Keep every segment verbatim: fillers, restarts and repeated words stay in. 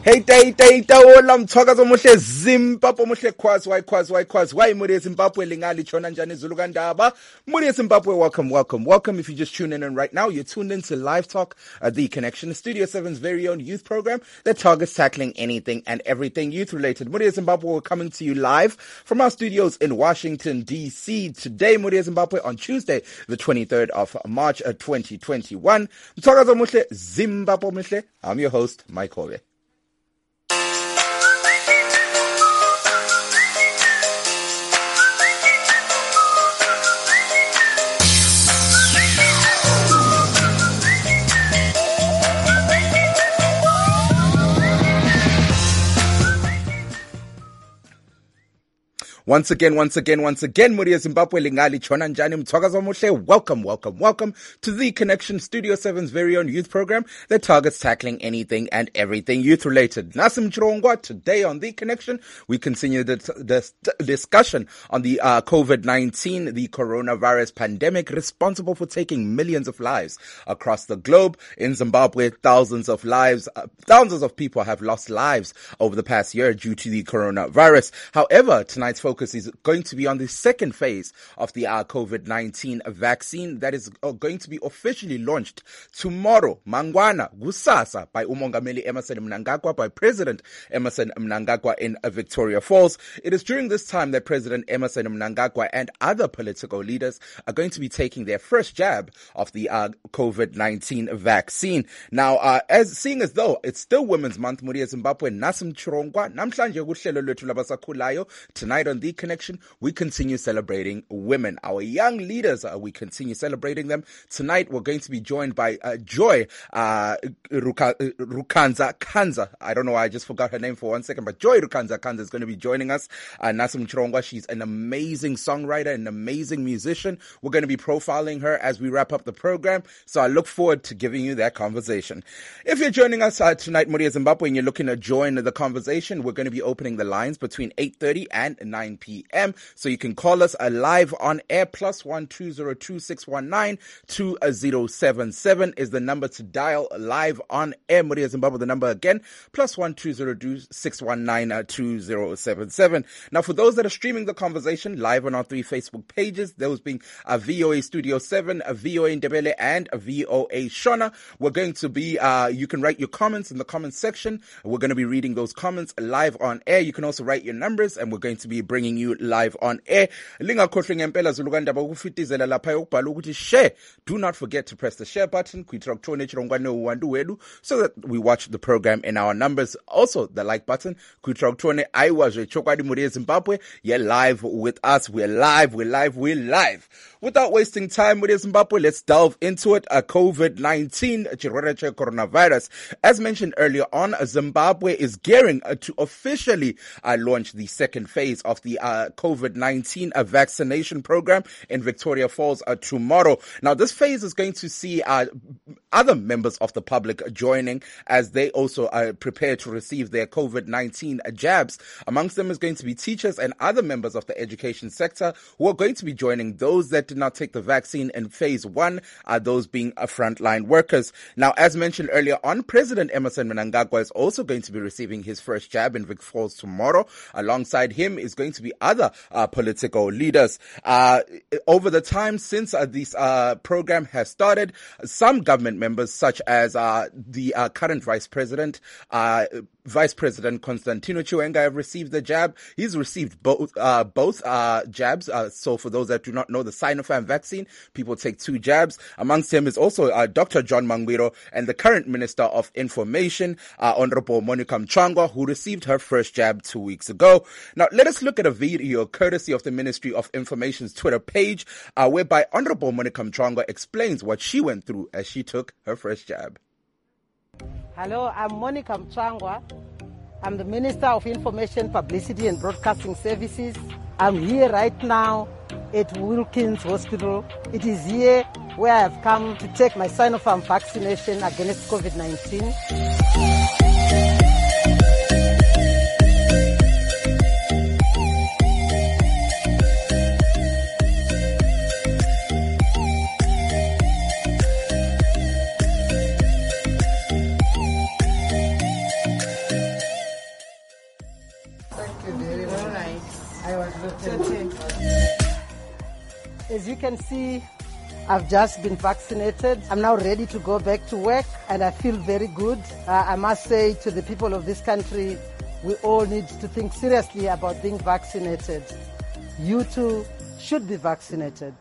Hey day day tawola mthwakazo omuhle Zimbabwe omuhle khwazi why khwazi why khwazi why Muri Zimbabwe lingali chona njani Zulu kandaba Muri Zimbabwe. Welcome welcome welcome. If you just tune in and right now you're tuned into Live Talk, uh, the Connection, Studio seven's very own youth program that targets tackling anything and everything youth related. Muri Zimbabwe, we're coming to you live from our studios in Washington D C today. Muri Zimbabwe on Tuesday the twenty-third of March uh, twenty twenty-one. Mthwakazo omuhle Zimbabwe omuhle. I'm your host Mike Hove. Once again, once again, once again, Muri Zimbabwe lingali chona njani mthwakazo omuhle. Welcome, welcome, welcome to the Connection, Studio seven's very own youth program that targets tackling anything and everything youth related. Nasim Chirongwa, today on the Connection, we continue the, the, the discussion on the uh, COVID nineteen, the coronavirus pandemic responsible for taking millions of lives across the globe. In Zimbabwe, thousands of lives, uh, thousands of people have lost lives over the past year due to the coronavirus. However, tonight's focus is going to be on the second phase of the uh, COVID nineteen vaccine that is uh, going to be officially launched tomorrow, Mangwana, Gusasa, by Umongameli Emmerson Mnangagwa, by President Emmerson Mnangagwa in uh, Victoria Falls. It is during this time that President Emmerson Mnangagwa and other political leaders are going to be taking their first jab of the uh, COVID nineteen vaccine. Now, uh, as seeing as though it's still Women's Month, Muri Zimbabwe, Nasim Chirongwa, namhlanje kuhlelo lwethu labasakhulayo. Tonight on The Connection, we continue celebrating women, our young leaders. Uh, we continue celebrating them. Tonight, we're going to be joined by uh, Joy uh, Ruka, uh, Rukanza Kanza. I don't know why I just forgot her name for one second, but Joy Rukanza Kanza is going to be joining us. Uh, Nasim Chirongwa, she's an amazing songwriter, an amazing musician. We're going to be profiling her as we wrap up the program. So I look forward to giving you that conversation. If you're joining us uh, tonight, Muri Zimbabwe, and you're looking to join the conversation, we're going to be opening the lines between eight thirty and nine p.m. So you can call us uh, live on air. Plus one two zero two six one nine two zero seven seven is the number to dial live on air. Muri Zimbabwe, the number again, plus one two zero two six one nine two zero seven seven. Now, for those that are streaming the conversation live on our three Facebook pages, those being a V O A Studio seven, a V O A Ndebele, and a V O A Shona, we're going to be, uh, you can write your comments in the comments section. We're going to be reading those comments live on air. You can also write your numbers, and we're going to be bringing you live on air. Lingakhohlwe ngempela Zulu kandaba ukufitizela lapha yokubhala ukuthi share. Do not forget to press the share button so that we watch the program in our numbers. Also, the like button. I was Chokwadi Muri Zimbabwe. You're live with us. We're live. We're live. We're live. Without wasting time, Muri Zimbabwe, let's delve into it. A COVID nineteen coronavirus. As mentioned earlier on, Zimbabwe is gearing uh, to officially uh, launch the second phase of the uh, COVID nineteen uh, vaccination program in Victoria Falls uh, tomorrow. Now, this phase is going to see uh, other members of the public joining as they also uh, prepare to receive their COVID nineteen jabs. Amongst them is going to be teachers and other members of the education sector who are going to be joining those that did not take the vaccine in phase one, uh, those being uh, frontline workers. Now, as mentioned earlier on, President Emmerson Mnangagwa is also going to be receiving his first jab in Vic Falls tomorrow. Alongside him is going to be other uh, political leaders. Uh, over the time since uh, this uh, program has started, some government members such as uh, the uh, current vice president, uh, Vice President Constantino Chiwenga have received the jab. He's received both uh, both uh, jabs. Uh, so for those that do not know, the Sinopharm vaccine, people take two jabs. Amongst them is also uh, Doctor John Mangwiro and the current Minister of Information, uh, Honorable Monica Mchangwa, who received her first jab two weeks ago. Now, let us look at a video courtesy of the Ministry of Information's Twitter page, uh, whereby Honorable Monica Mchangwa explains what she went through as she took her first jab. Hello, I'm Monica Mchangwa. I'm the Minister of Information, Publicity and Broadcasting Services. I'm here right now at Wilkins Hospital. It is here where I've come to take my Sinopharm vaccination against COVID nineteen. can see, I've just been vaccinated. I'm now ready to go back to work and I feel very good. Uh, I must say to the people of this country, we all need to think seriously about being vaccinated. You too should be vaccinated.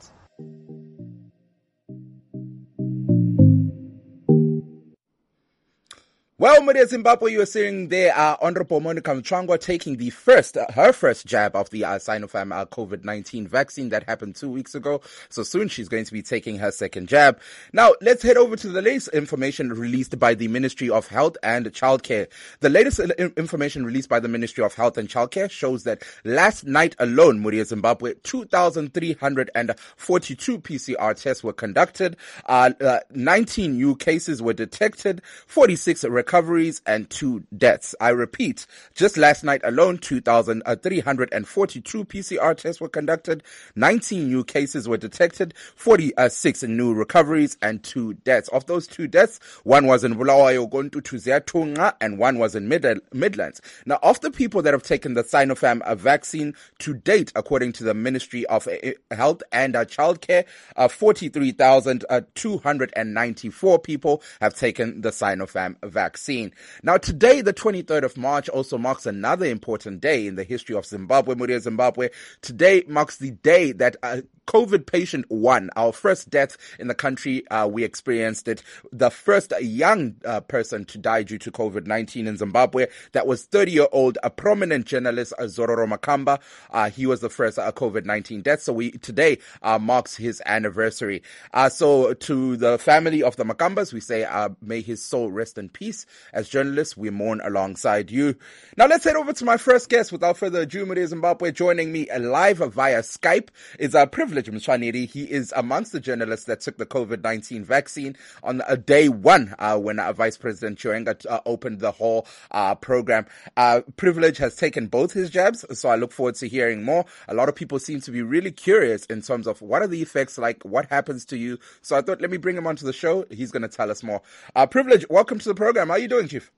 Well, Maria Zimbabwe, you were seeing there uh, Honorable Monica Mchangwa taking the first, uh, her first jab of the uh, Sinopharm uh, COVID nineteen vaccine that happened two weeks ago. So soon she's going to be taking her second jab. Now, let's head over to the latest information released by the Ministry of Health and Childcare. The latest information released by the Ministry of Health and Childcare shows that last night alone, Maria Zimbabwe, two thousand three hundred forty-two P C R tests were conducted, uh, uh, nineteen new cases were detected, forty-six recovered recoveries and two deaths. I repeat, just last night alone, two thousand three hundred forty-two P C R tests were conducted, nineteen new cases were detected, forty-six new recoveries and two deaths. Of those two deaths, one was in Bulawayo, Gontu, and one was in Mid- Midlands. Now, of the people that have taken the Sinopharm vaccine to date, according to the Ministry of Health and Childcare, uh, forty-three thousand two hundred ninety-four people have taken the Sinopharm vaccine. Now, today, the twenty-third of March, also marks another important day in the history of Zimbabwe, Maria Zimbabwe. Today marks the day that uh, COVID patient one, our first death in the country, uh, we experienced it. The first young uh, person to die due to COVID nineteen in Zimbabwe, that was thirty-year-old, a prominent journalist, uh, Zororo Makamba. Uh, he was the first uh, COVID nineteen death. So we today uh, marks his anniversary. Uh, so to the family of the Makambas, we say, uh, may his soul rest in peace. As journalists, we mourn alongside you. Now let's head over to my first guest. Without further ado, Maria Zimbabwe, joining me live via Skype is a privilege. Mshwaniri. He is amongst the journalists that took the COVID nineteen vaccine on uh, day one uh, when uh, Vice President Chiwenga uh, opened the whole uh, program. Uh, privilege has taken both his jabs, so I look forward to hearing more. A lot of people seem to be really curious in terms of what are the effects like, what happens to you. So I thought, let me bring him onto the show. He's going to tell us more. Uh, privilege, welcome to the program. How are you doing, Chief?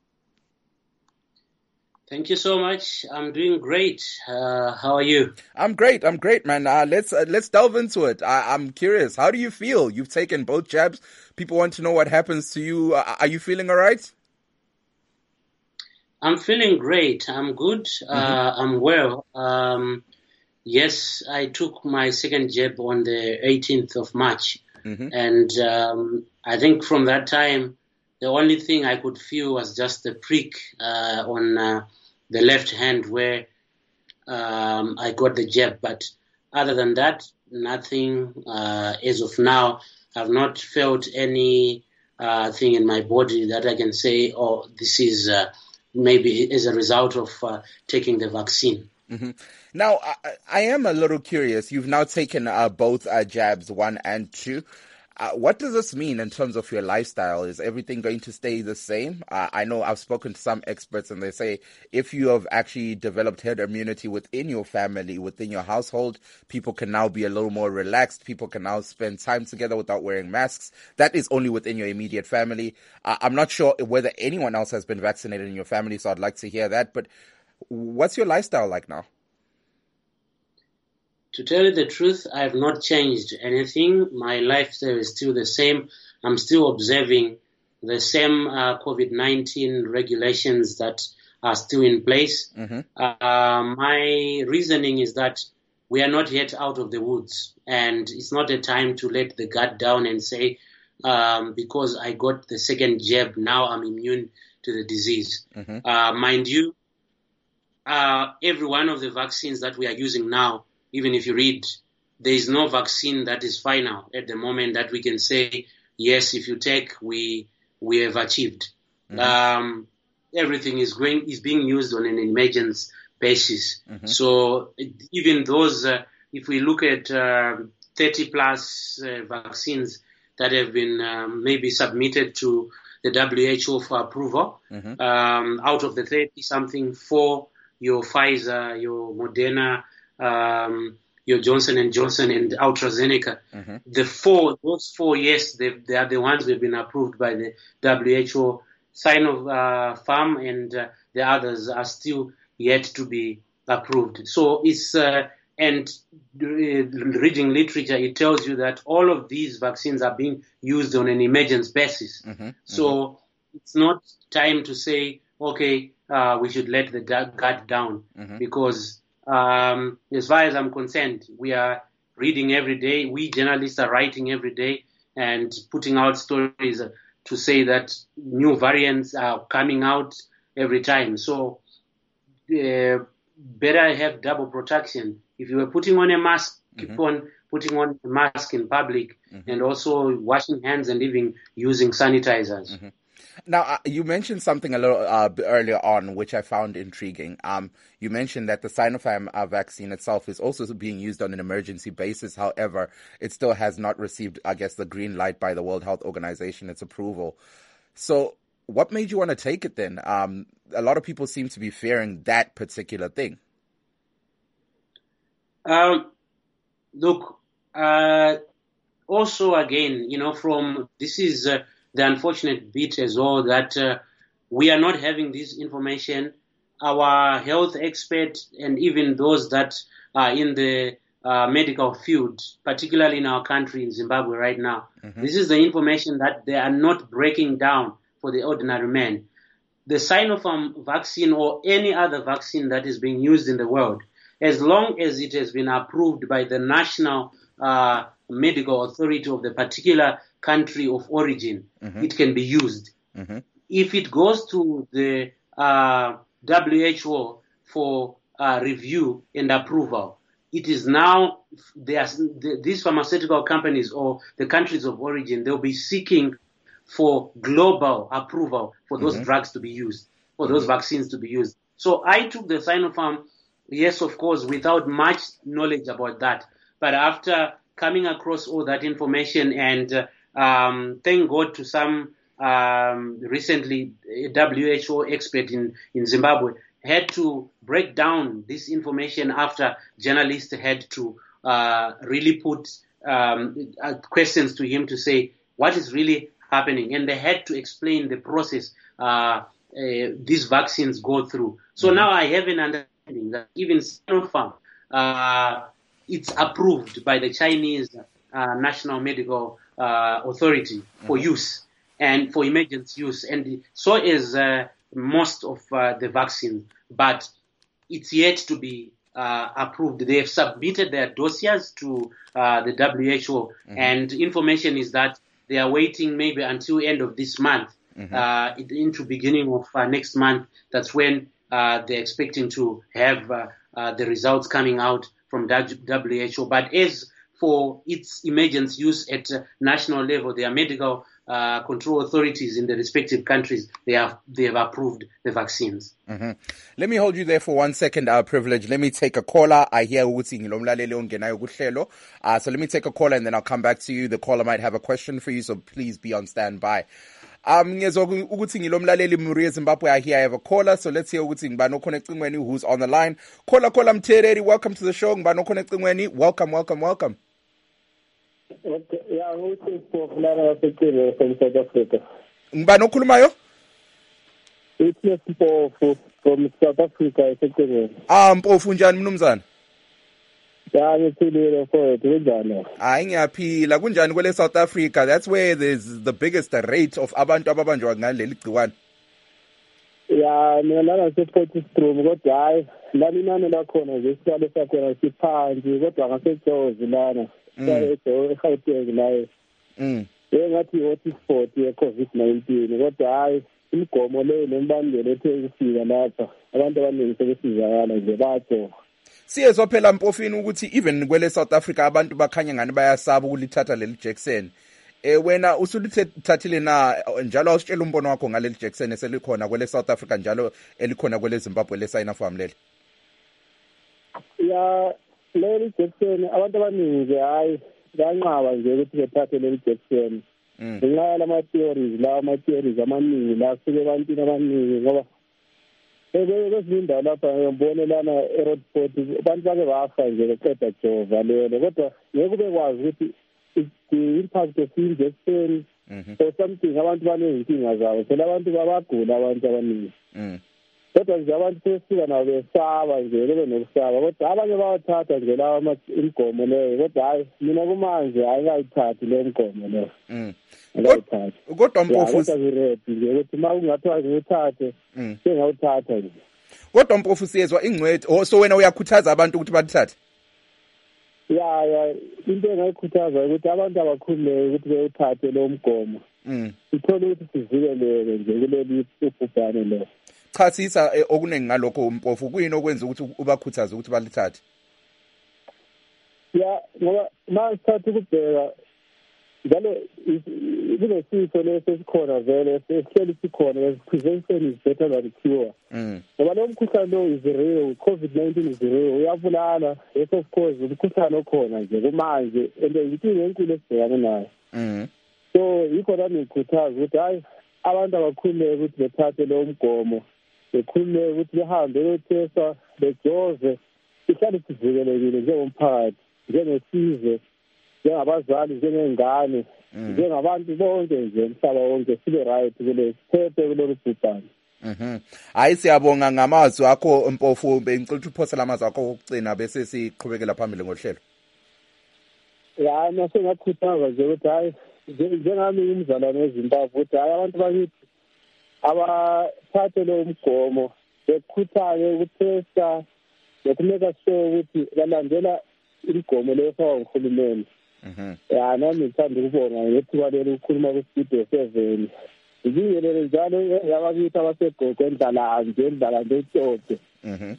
Thank you so much. I'm doing great. Uh, how are you? I'm great. I'm great, man. Uh, let's uh, let's delve into it. I, I'm curious. How do you feel? You've taken both jabs. People want to know what happens to you. Uh, are you feeling all right? I'm feeling great. I'm good. Mm-hmm. Uh, I'm well. Um, yes, I took my second jab on the eighteenth of March. Mm-hmm. And um, I think from that time, the only thing I could feel was just the prick uh, on uh, the left hand where um, I got the jab. But other than that, nothing uh, as of now. I've not felt any uh, thing in my body that I can say, oh, this is uh, maybe as a result of uh, taking the vaccine. Mm-hmm. Now, I, I am a little curious. You've now taken uh, both uh, jabs, one and two. Uh, what does this mean in terms of your lifestyle? Is everything going to stay the same? Uh, I know I've spoken to some experts and they say if you have actually developed herd immunity within your family, within your household, people can now be a little more relaxed. People can now spend time together without wearing masks. That is only within your immediate family. Uh, I'm not sure whether anyone else has been vaccinated in your family, so I'd like to hear that. But what's your lifestyle like now? To tell you the truth, I have not changed anything. My lifestyle is still the same. I'm still observing the same uh, COVID nineteen regulations that are still in place. Mm-hmm. Uh, my reasoning is that we are not yet out of the woods, and it's not a time to let the guard down and say, um, because I got the second jab, now I'm immune to the disease. Mm-hmm. Uh, mind you, uh, every one of the vaccines that we are using now, even if you read, there is no vaccine that is final at the moment that we can say, yes, if you take, we we have achieved. Mm-hmm. Um, everything is going is being used on an emergence basis. Mm-hmm. So even those, uh, if we look at uh, thirty plus uh, vaccines that have been um, maybe submitted to the W H O for approval, mm-hmm. um, out of the thirty something, four, your Pfizer, your Moderna, Um, your Johnson and Johnson and AstraZeneca. Mm-hmm. The four, those four, yes, they, they are the ones that have been approved by the W H O. Sinopharm and uh, the others are still yet to be approved. So it's uh, And uh, reading literature, it tells you that all of these vaccines are being used on an emergency basis. Mm-hmm, so mm-hmm. it's not time to say, okay, uh, we should let the guard down, mm-hmm. because um, as far as I'm concerned, we are reading every day. We journalists are writing every day and putting out stories to say that new variants are coming out every time. So uh, better have double protection. If you were putting on a mask, keep mm-hmm. on putting on a mask in public, mm-hmm. and also washing hands and even using sanitizers. Mm-hmm. Now, uh, you mentioned something a little uh, earlier on, which I found intriguing. Um, you mentioned that the Sinopharm uh, vaccine itself is also being used on an emergency basis. However, it still has not received, I guess, the green light by the World Health Organization, its approval. So what made you want to take it then? Um, a lot of people seem to be fearing that particular thing. Um, look, uh, also again, you know, from this is uh, the unfortunate bit as well, that uh, we are not having this information. Our health experts and even those that are in the uh, medical field, particularly in our country, in Zimbabwe right now, mm-hmm. this is the information that they are not breaking down for the ordinary man. The Sinopharm vaccine or any other vaccine that is being used in the world, as long as it has been approved by the national uh, medical authority of the particular country of origin, mm-hmm. it can be used. Mm-hmm. If it goes to the uh, W H O for uh, review and approval, it is now, the, these pharmaceutical companies or the countries of origin, they'll be seeking for global approval for those mm-hmm. drugs to be used, for mm-hmm. those vaccines to be used. So I took the Sinopharm, yes, of course, without much knowledge about that. But after coming across all that information, and uh, um, thank God to some um, recently a W H O expert in, in Zimbabwe had to break down this information after journalists had to uh, really put um, uh, questions to him to say what is really happening. And they had to explain the process uh, uh, these vaccines go through. So mm-hmm. now I have an understanding that even Sinopharm, uh, it's approved by the Chinese uh, National Medical uh, Authority mm-hmm. for use and for emergency use, and so is uh, most of uh, the vaccine, but it's yet to be uh, approved. They have submitted their dossiers to uh, the W H O, mm-hmm. and information is that they are waiting maybe until end of this month, mm-hmm. uh, into beginning of uh, next month. That's when uh, they're expecting to have uh, uh, the results coming out from W H O. But as for its emergency use at uh, national level, there are medical uh, control authorities in the respective countries. They have they have approved the vaccines. Mm-hmm. Let me hold you there for one second, our privilege. Let me take a caller. I hear ukuthi ngilomlaleli ongenayo kuhlelo. Uh, so let me take a caller and then I'll come back to you. The caller might have a question for you, so please be on standby. Um, ngiyezwa ukuthi ngilomlaleli Muri Zimbabwe. I hear I have a caller, so let's hear ukuthi ngibani okhonectingweni who's on the line. Caller, caller Mthereri, welcome to the show. Ngibani okhonectingweni. Welcome, welcome, welcome. Okay, yeah, who is Mpofu from South Africa? Ngibani okhulumayo? It's Mpofu from South Africa, eseqineni. Ah, Mpofu njani mnumzana? Yeah, ngithulile mfowethu, kunjani? Hayi ngiyaphila, kunjani kwele South Africa? That's where there's the biggest rate of abantu ababanjwa ngaleli gciwane. Yeah, mina lana se-Potchefstroom, kodwa hayi lana inani lakhona nje isihlalo sakhona siphansi, kodwa ngasejozi lana. eGauteng layo mm engathi i-hotspot ye-COVID nineteen, kodwa hayi imigomo leyo nembandelo ethe ukufika lapha abantu abaningi sebesizakala nje bayajoga. Siyezwa phela Mpofini ukuthi even kwele South Africa abantu bakhanya ngani bayasaba ukulithatha leli Jackson. Eh wena usulithathile na njalo awusitshela umbono wakho ngaleli Jackson eselikhona kwele South Africa njalo elikhona kwele Zimbabwe le Sinopharm leli? Ya leli Jackson abantu abaningi hayi banqaba nje ukuthi bethathe leli Jackson. Ngenxa yala ma-theories la ama-theories amaningi la suke ebantwini abaningi ngoba bezindawo lapha ngibone lana e-Roadsport abantu bake bafa nje beqeda jova lelo, kodwa ngeke bekwazi ukuthi the impact of injection or something. Abantu baney'nkinga zabo phela, abantu babagula abantu abaningi. kodwa nje abantu sesifika nabo besaba nje bebe nokusaba kodwa abanye bawathatha nje lawa imigomo leyo kodwa hayi mina kumanje ayingayithathi le migomo leyo. Mm. Ayingayithathi. Kodwa Mpofu kodwa ngiready nje ukuthi uma kungathiwa ngiyithathe sengawuthatha nje. Kodwa Mpofu siyezwa ingcwethi oh so wena uyakhuthaza abantu ukuthi bathathe. Ya ya into engayikhuthaza ukuthi abantu abakhululeke ukuthi beyithathe lo mgomo. Mm. Sithole ukuthi sivikeleke nje kuleli ubhubhane lo. Chasisa okuningi ngalokho Mpofu kuyini okwenza ukuthi ubakhuthaze ukuthi balithathe. Ya ngoba masithatha ukubheka njalo kunesifo lesesikhona vele sesihleli sikhona prevention is better than cure. Mm. Ngoba lo mkhuhlane lo is real, COVID nineteen is real, uyabulala. Yes of course umkhuhlane okhona nje kumanje and inkinga enkulu esibhekane nayo. Mhm. So yikho nami ngikhuthaza ukuthi hayi abantu abakhululeke ukuthi bethathe lo mgomo, bekhululeke ukuthi behambe bethesta, bejove, ihlale sivikelekile njengomphakathi, njengesizwe, njengabazali, njengengane, njengabantu bonke nje emhlaba wonke sibe right kule siphephe kulolu bhubhane. Mhm. Hayi siyabonga ngamazwi akho Mpofu, bengicela ukuthi uphosela amazwi akho okugcina bese siqhubekela phambili ngohlelo. Ya nase ngakhuthaza nje ukuthi hayi njengami umzalwane weZimbabwe ukuthi hayi abantu bakithi abathathe lo mgomo bekhuthale ukuthesta nokumeka sure ukuthi balandela imigomo leyo efakwa nguhulumeni. Mhm. Ya nami ngithanda ukubonga ngethuba leli ukukhuluma ku-Studio seven. Ngibingelele njalo yabakithi abasegogo endlala nje endlala nje itshote. Mhm.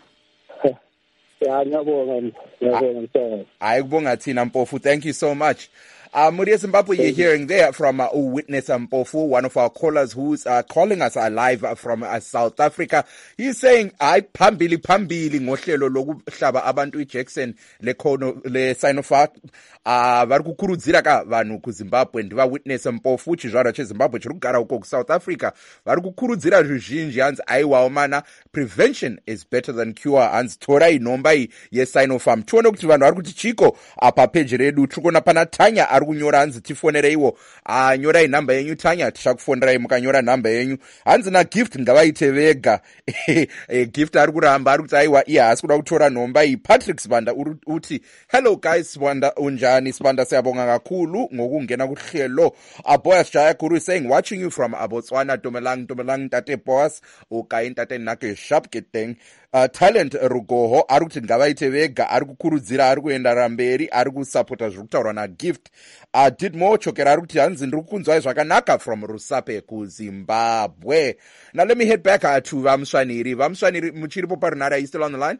Ya ngiyabonga ngiyabonga msakazi. Hayi kubonga thina Mpofu, thank you so much. Uh, Muria Zimbabwe, you're hearing there from uh, Witness Mpofu, one of our callers who's uh, calling us uh, live uh, from uh, South Africa. He's saying, "I pambili pambili ngohlelo lokuhlaba abantu iJackson le khono le Sinopharm ah vari kukurudzira ka vanhu ku Zimbabwe ndiva Witness Mpofu chizvara cheZimbabwe chiri kugara uko ku South Africa vari kukurudzira zvizhinji hanzi aiwawo mana prevention is better than cure hanzi torai nhomba iyi yeSinopharm." Tione kuti vanhu vari kuti chiko apa page redu tikona pana Tanya ari kunyora hanzi tifonereiwo ah nyorai namba yenyu Tanya tichakufonerai mukanyora namba yenyu hanzi na Gift ngavaite vega Gift ari kuramba ari kuti aiwa iye asi kuda kutora nhomba iyi. Patrick Sibanda uti hello guys Sibanda unjani Sibanda siyabonga kakhulu ngokungena kuhlelo. Aboyas Jaya Guru is saying watching you from Botswana Domelang Domelang Tate Boss ukai Tate nake sharp getting uh, Talent Rugoho ari kuti ngavaite vega ari kukurudzira ari kuenda ramberi ari kusupporta zviri kutaurwa na Gift. Uh, did more chokera ari kuti hanzi ndiri kukunzwai zvakanaka from Rusape ku Zimbabwe. Now let me head back uh, to Vamswaniri. Vamswaniri muchiripo parunara, are you still on the line?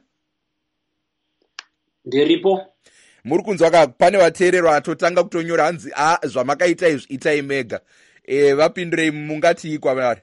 Ndiripo. Muri kunzwa ka pane vateereri vatotanga kutonyora hanzi a zvamakaita izvi itai mega. Eh vapindurei mungati kwavari?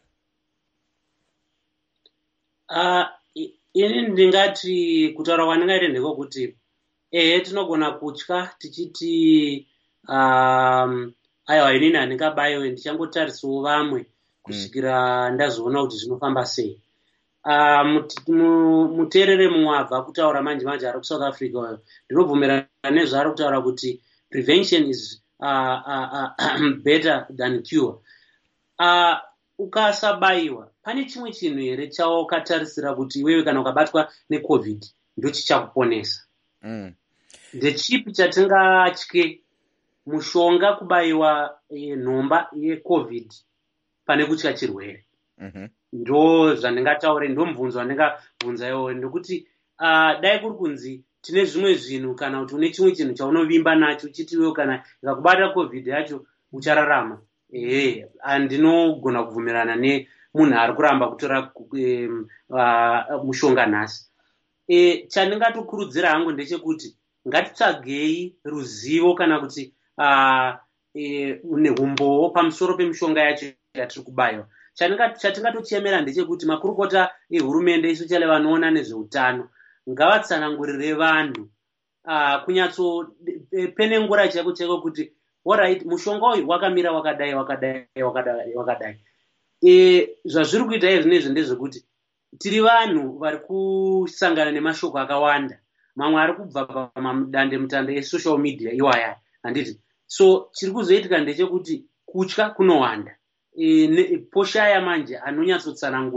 Ah uh, ini ndingati kutaura kwandingaite ndiko kuti eh tinogona kutya tichiti um aiwa inini handingabayiwe ndichangotarisawo vamwe kusvikira ndazoona kuti zvinofamba sei. Uh, muteerere mumwe abva kutaura manje manje ari kuSouth Africa oyo ndinobvumirana nezvaari kutaura kuti prevention is uh, uh, uh, better than cure. Uh, ukasabayiwa pane chimwe chinhu here chawakatarisira kuti iwewe kana ukabatwa neCovid ndo chichakuponesa? Mm. Ndechipi chatingatye, mushonga, kubayiwa e, nhomba yeCovid pane kutya chirwere? Mhm. Ndo zvandingataure, ndo mubvunzo wandingabvunza iwoyo ndekuti uh, dai kuri kunzi tine zvimwe zvinhu kana kuti une chimwe chinhu chaunovimba nacho uchiti iwewe kana ikakubata Covid yacho uchararama, ehe andinogona kubvumirana nemunhu ari kuramba kutora um, uh, mushonga nhasi. E, chandingatokurudzira hangu ndechekuti ngatitsvagei ruzivo kana kuti uh, e, nehumbowo pamusoro pemishonga yacho yatiri kubayiwa. Chatingatochemera ndechekuti makurukota ehurumende isu chale vanoona nezveutano ngavatsanangurire vanhu uh, kunyatso pene ngura chako chako kuti alright mushonga uyu wakamira wakadai wakadai wakadai wakadai. E, zvazviri kuita izvi nezvi ndezvekuti tiri vanhu vari kusangana nemashoko akawanda, mamwe ari kubva pamadande mutande esocial media iwaya handiti. So chiri kuzoitika ndechekuti kutya kunowanda. E, poshaya manje anonyatsotsanangura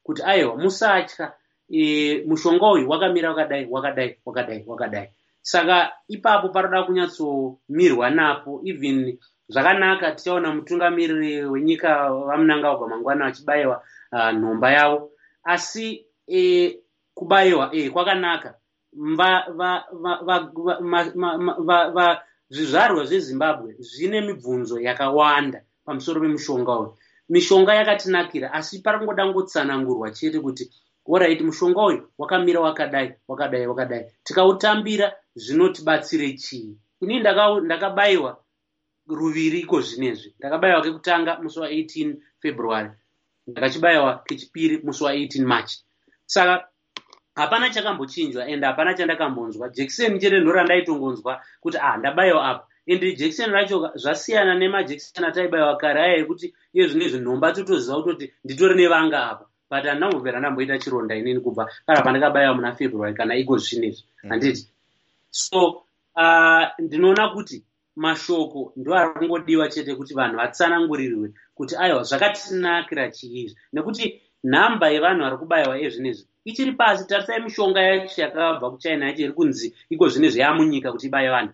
kuti aiwa musatya e, mushonga uyu wakamira wakadai wakadai wakadai wakadai. Saka ipapo paroda kunyatsomirwa napo. Even zvakanaka tichaona mutungamiriri wenyika vaMnangagwa mangwana vachibayiwa uh, nhomba yavo, asi e, kubayiwa e, kwakanaka. Zvizvarwa zveZimbabwe zvine mibvunzo yakawanda pamusoro pemushonga uyu. Mishonga yakatinakira, asi parangoda ngotsanangurwa chete kuti alright, mushonga uyu wakamira wakadai wakadai wakadai, tikautambira zvinotibatsire chii? Ini ndakabayiwa ruviri iko zvinezvi. Ndakabayiwa kekutanga musi wa18 February, ndakachibayiwa kechipiri musi wa18 March. Saka hapana chakambochinjwa ende hapana chandakambonzwa. Jekiseni chete ndo randaitongonzwa kuti ah ndabayiwa apa. Ende jekiseni racho zvasiyana nemajekiseni ataibayiwa kare aya ekuti iye zvinezvi nhomba totoziva kuti nditori nevanga apa. But handambopera ndamboita chironda inini kubva kana pandakabayiwa muna February kana iko zvinezvi. Handiti. So uh, ndinoona kuti mashoko ndo ari kungodiwa chete kuti vanhu vatsanangurirwe kuti aiwa zvakatinakira chiizvi, nekuti nhamba yevanhu vari kubayiwa ezvinezvi ichiri pasi. Tarisai mishonga yacho yakabva kuChina yacho iri kunzi iko zvinezvi yamunyika kuti ibaye vanhu.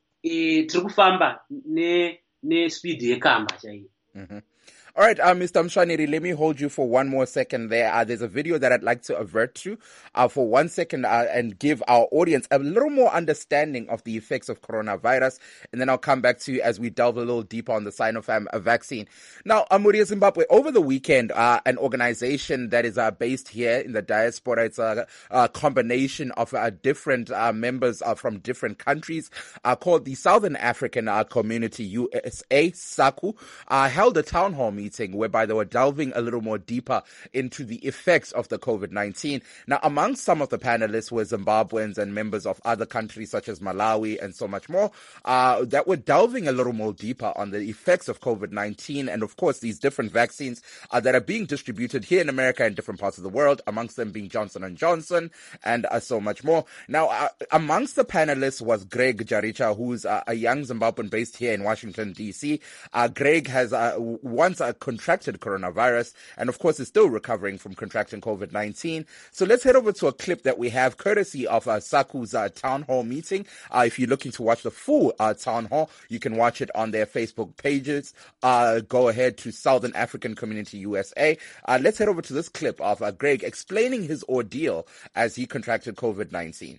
E, tiri kufamba ne nespeed yekamba chaiyo. Mm-hmm. All right, uh, Mister Mshwaneri, let me hold you for one more second there. Uh, there's a video that I'd like to avert to uh, for one second uh, and give our audience a little more understanding of the effects of coronavirus. And then I'll come back to you as we delve a little deeper on the Sinopharm vaccine. Now, Amuria Zimbabwe, over the weekend, uh, an organization that is uh, based here in the diaspora, it's a, a combination of uh, different uh, members uh, from different countries uh, called the Southern African uh, Community U S A, SACU, uh, held a town hall meeting meeting whereby they were delving a little more deeper into the effects of the COVID nineteen. Now, amongst some of the panelists were Zimbabweans and members of other countries such as Malawi and so much more uh, that were delving a little more deeper on the effects of COVID nineteen and, of course, these different vaccines uh, that are being distributed here in America and different parts of the world, amongst them being Johnson and Johnson and uh, so much more. Now, uh, amongst the panelists was Greg Jaricha, who's uh, a young Zimbabwean based here in Washington, D C. Uh, Greg has uh, once uh, contracted coronavirus and, of course, is still recovering from contracting COVID nineteen. So let's head over to a clip that we have courtesy of uh, SACU's uh, town hall meeting. Uh, if you're looking to watch the full uh, town hall, you can watch it on their Facebook pages. Uh, go ahead to Southern African Community U S A. Uh, let's head over to this clip of uh, Greg explaining his ordeal as he contracted COVID nineteen.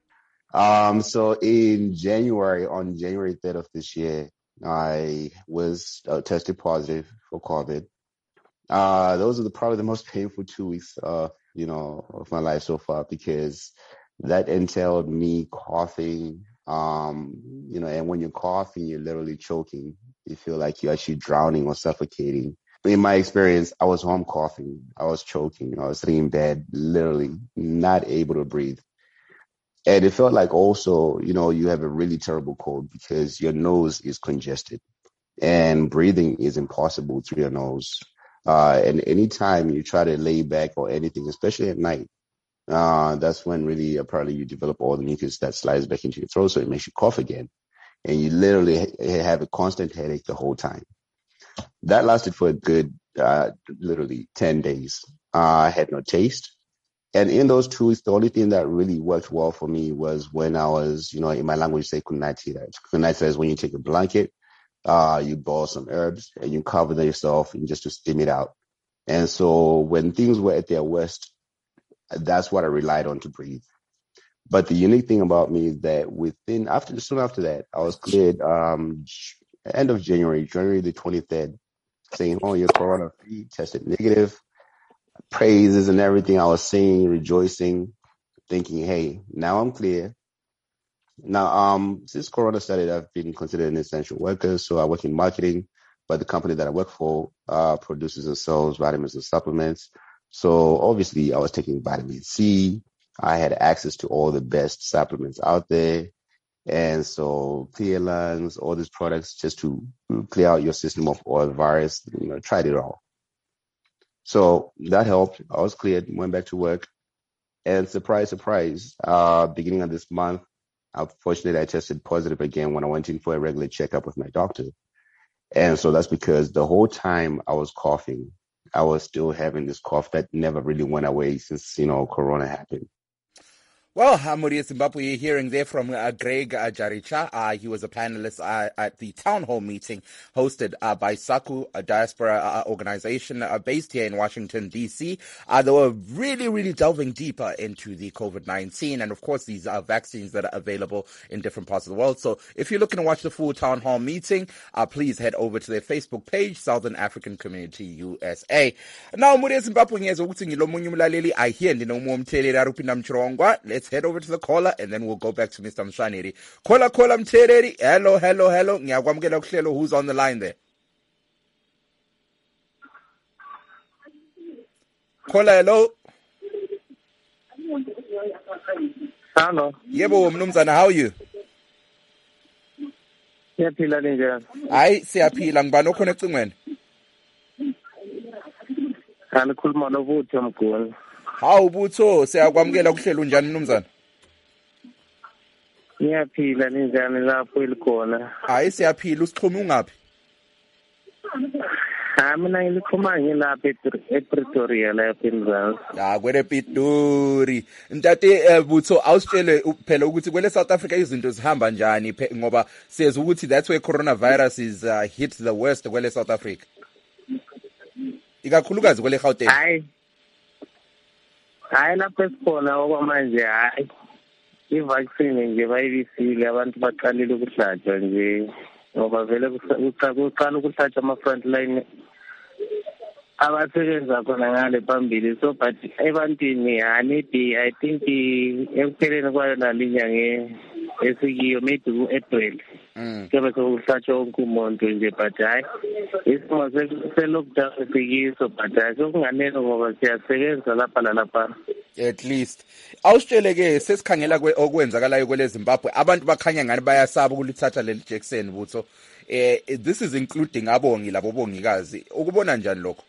Um, so in January, on January third of this year, I was uh, tested positive for COVID. Uh, those are the, probably the most painful two weeks, uh, you know, of my life so far, because that entailed me coughing, um, you know, and when you're coughing, you're literally choking. You feel like you're actually drowning or suffocating. In my experience, I was home coughing. I was choking. I was sitting in bed, literally not able to breathe. And it felt like also, you know, you have a really terrible cold because your nose is congested and breathing is impossible through your nose. Uh, and anytime you try to lay back or anything, especially at night, uh, that's when really apparently you develop all the mucus that slides back into your throat. So it makes you cough again. And you literally ha- have a constant headache the whole time. That lasted for a good, uh, literally ten days. Uh, I had no taste. And in those two weeks, the only thing that really worked well for me was when I was, you know, in my language, say kunatira. Kunatira is when you take a blanket, uh, you boil some herbs, and you cover them yourself and just to steam it out. And so when things were at their worst, that's what I relied on to breathe. But the unique thing about me is that within, after, soon after that, I was cleared, um, end of January, January the twenty-third, saying, oh, you're corona free, tested negative. Praises and everything I was singing, rejoicing, thinking, hey, now I'm clear. Now, um, since Corona started, I've been considered an essential worker, so I work in marketing, but the company that I work for uh, produces and sells vitamins and supplements. So obviously, I was taking vitamin C. I had access to all the best supplements out there. And so clear lungs, all these products just to clear out your system of all the virus, you know, tried it all. So that helped. I was cleared, went back to work. And surprise, surprise, uh, beginning of this month, unfortunately, I tested positive again when I went in for a regular checkup with my doctor. And so that's because the whole time I was coughing, I was still having this cough that never really went away since, you know, Corona happened. Well, Hamuri Zimbabwe, you're hearing there from uh, Greg uh, Jaricha. Uh, he was a panelist uh, at the town hall meeting hosted uh, by SACU, a diaspora uh, organization uh, based here in Washington, D C. Uh, they were really, really delving deeper into the COVID nineteen and, of course, these uh, vaccines that are available in different parts of the world. So if you're looking to watch the full town hall meeting, uh, please head over to their Facebook page, Southern African Community U S A. Now, Hamuri Zimbabwe, I hear Let's head over to the caller and then we'll go back to Mister Mshaneri. Caller, caller, Mtereri. Hello, hello, hello. Ngiyakwamukela kuhlelo. Who's on the line there? Caller, hello. Hello. Yebo, mnumzana, how are you? Siyaphila ninjani? Hayi, siyaphila. Ngibani okhona ecingweni? Alikhuluma noButho Mguni. Hawu Butho, siyakwamukela kuhlelo njani mnumzana? Ngiyaphila ninjani lapho elikhona? Hayi siyaphila, usixhuma ungaphi? Ha mina ngilikhuma ngilapha ePretoria lapha eMzansi. Ah kwele Pitori. Ntate Butho awusitshele phela ukuthi kwele South Africa izinto zihamba njani ngoba siyeza ukuthi that's where coronavirus is uh, hit the worst kwele South Africa. Ikakhulukazi kwele Gauteng. Hayi. Hayi lapho esikhona okwamanje hayi. I-vaccine nje bayibisile abantu baqalile ukuhlatshwa nje ngoba vele kuqala ukuhlatshwa ama-front line abasebenza khona ngale phambili so but ebantwini maybe I think ekupheleni kwayo nalinyanga esikiyo maybe ku-April kube sokuhlatshwa wonke umuntu nje but hayi isimo se-lockdown sikiso but hayi sokunganele ngoba siyasebenza lapha nalapha. At least awusitshele ke sesikhangela okwenzakalayo kwele Zimbabwe abantu bakhanya ngani bayasaba ukulithatha leli Jackson Butho eh this is including abongi labo bongikazi ukubona njani lokho?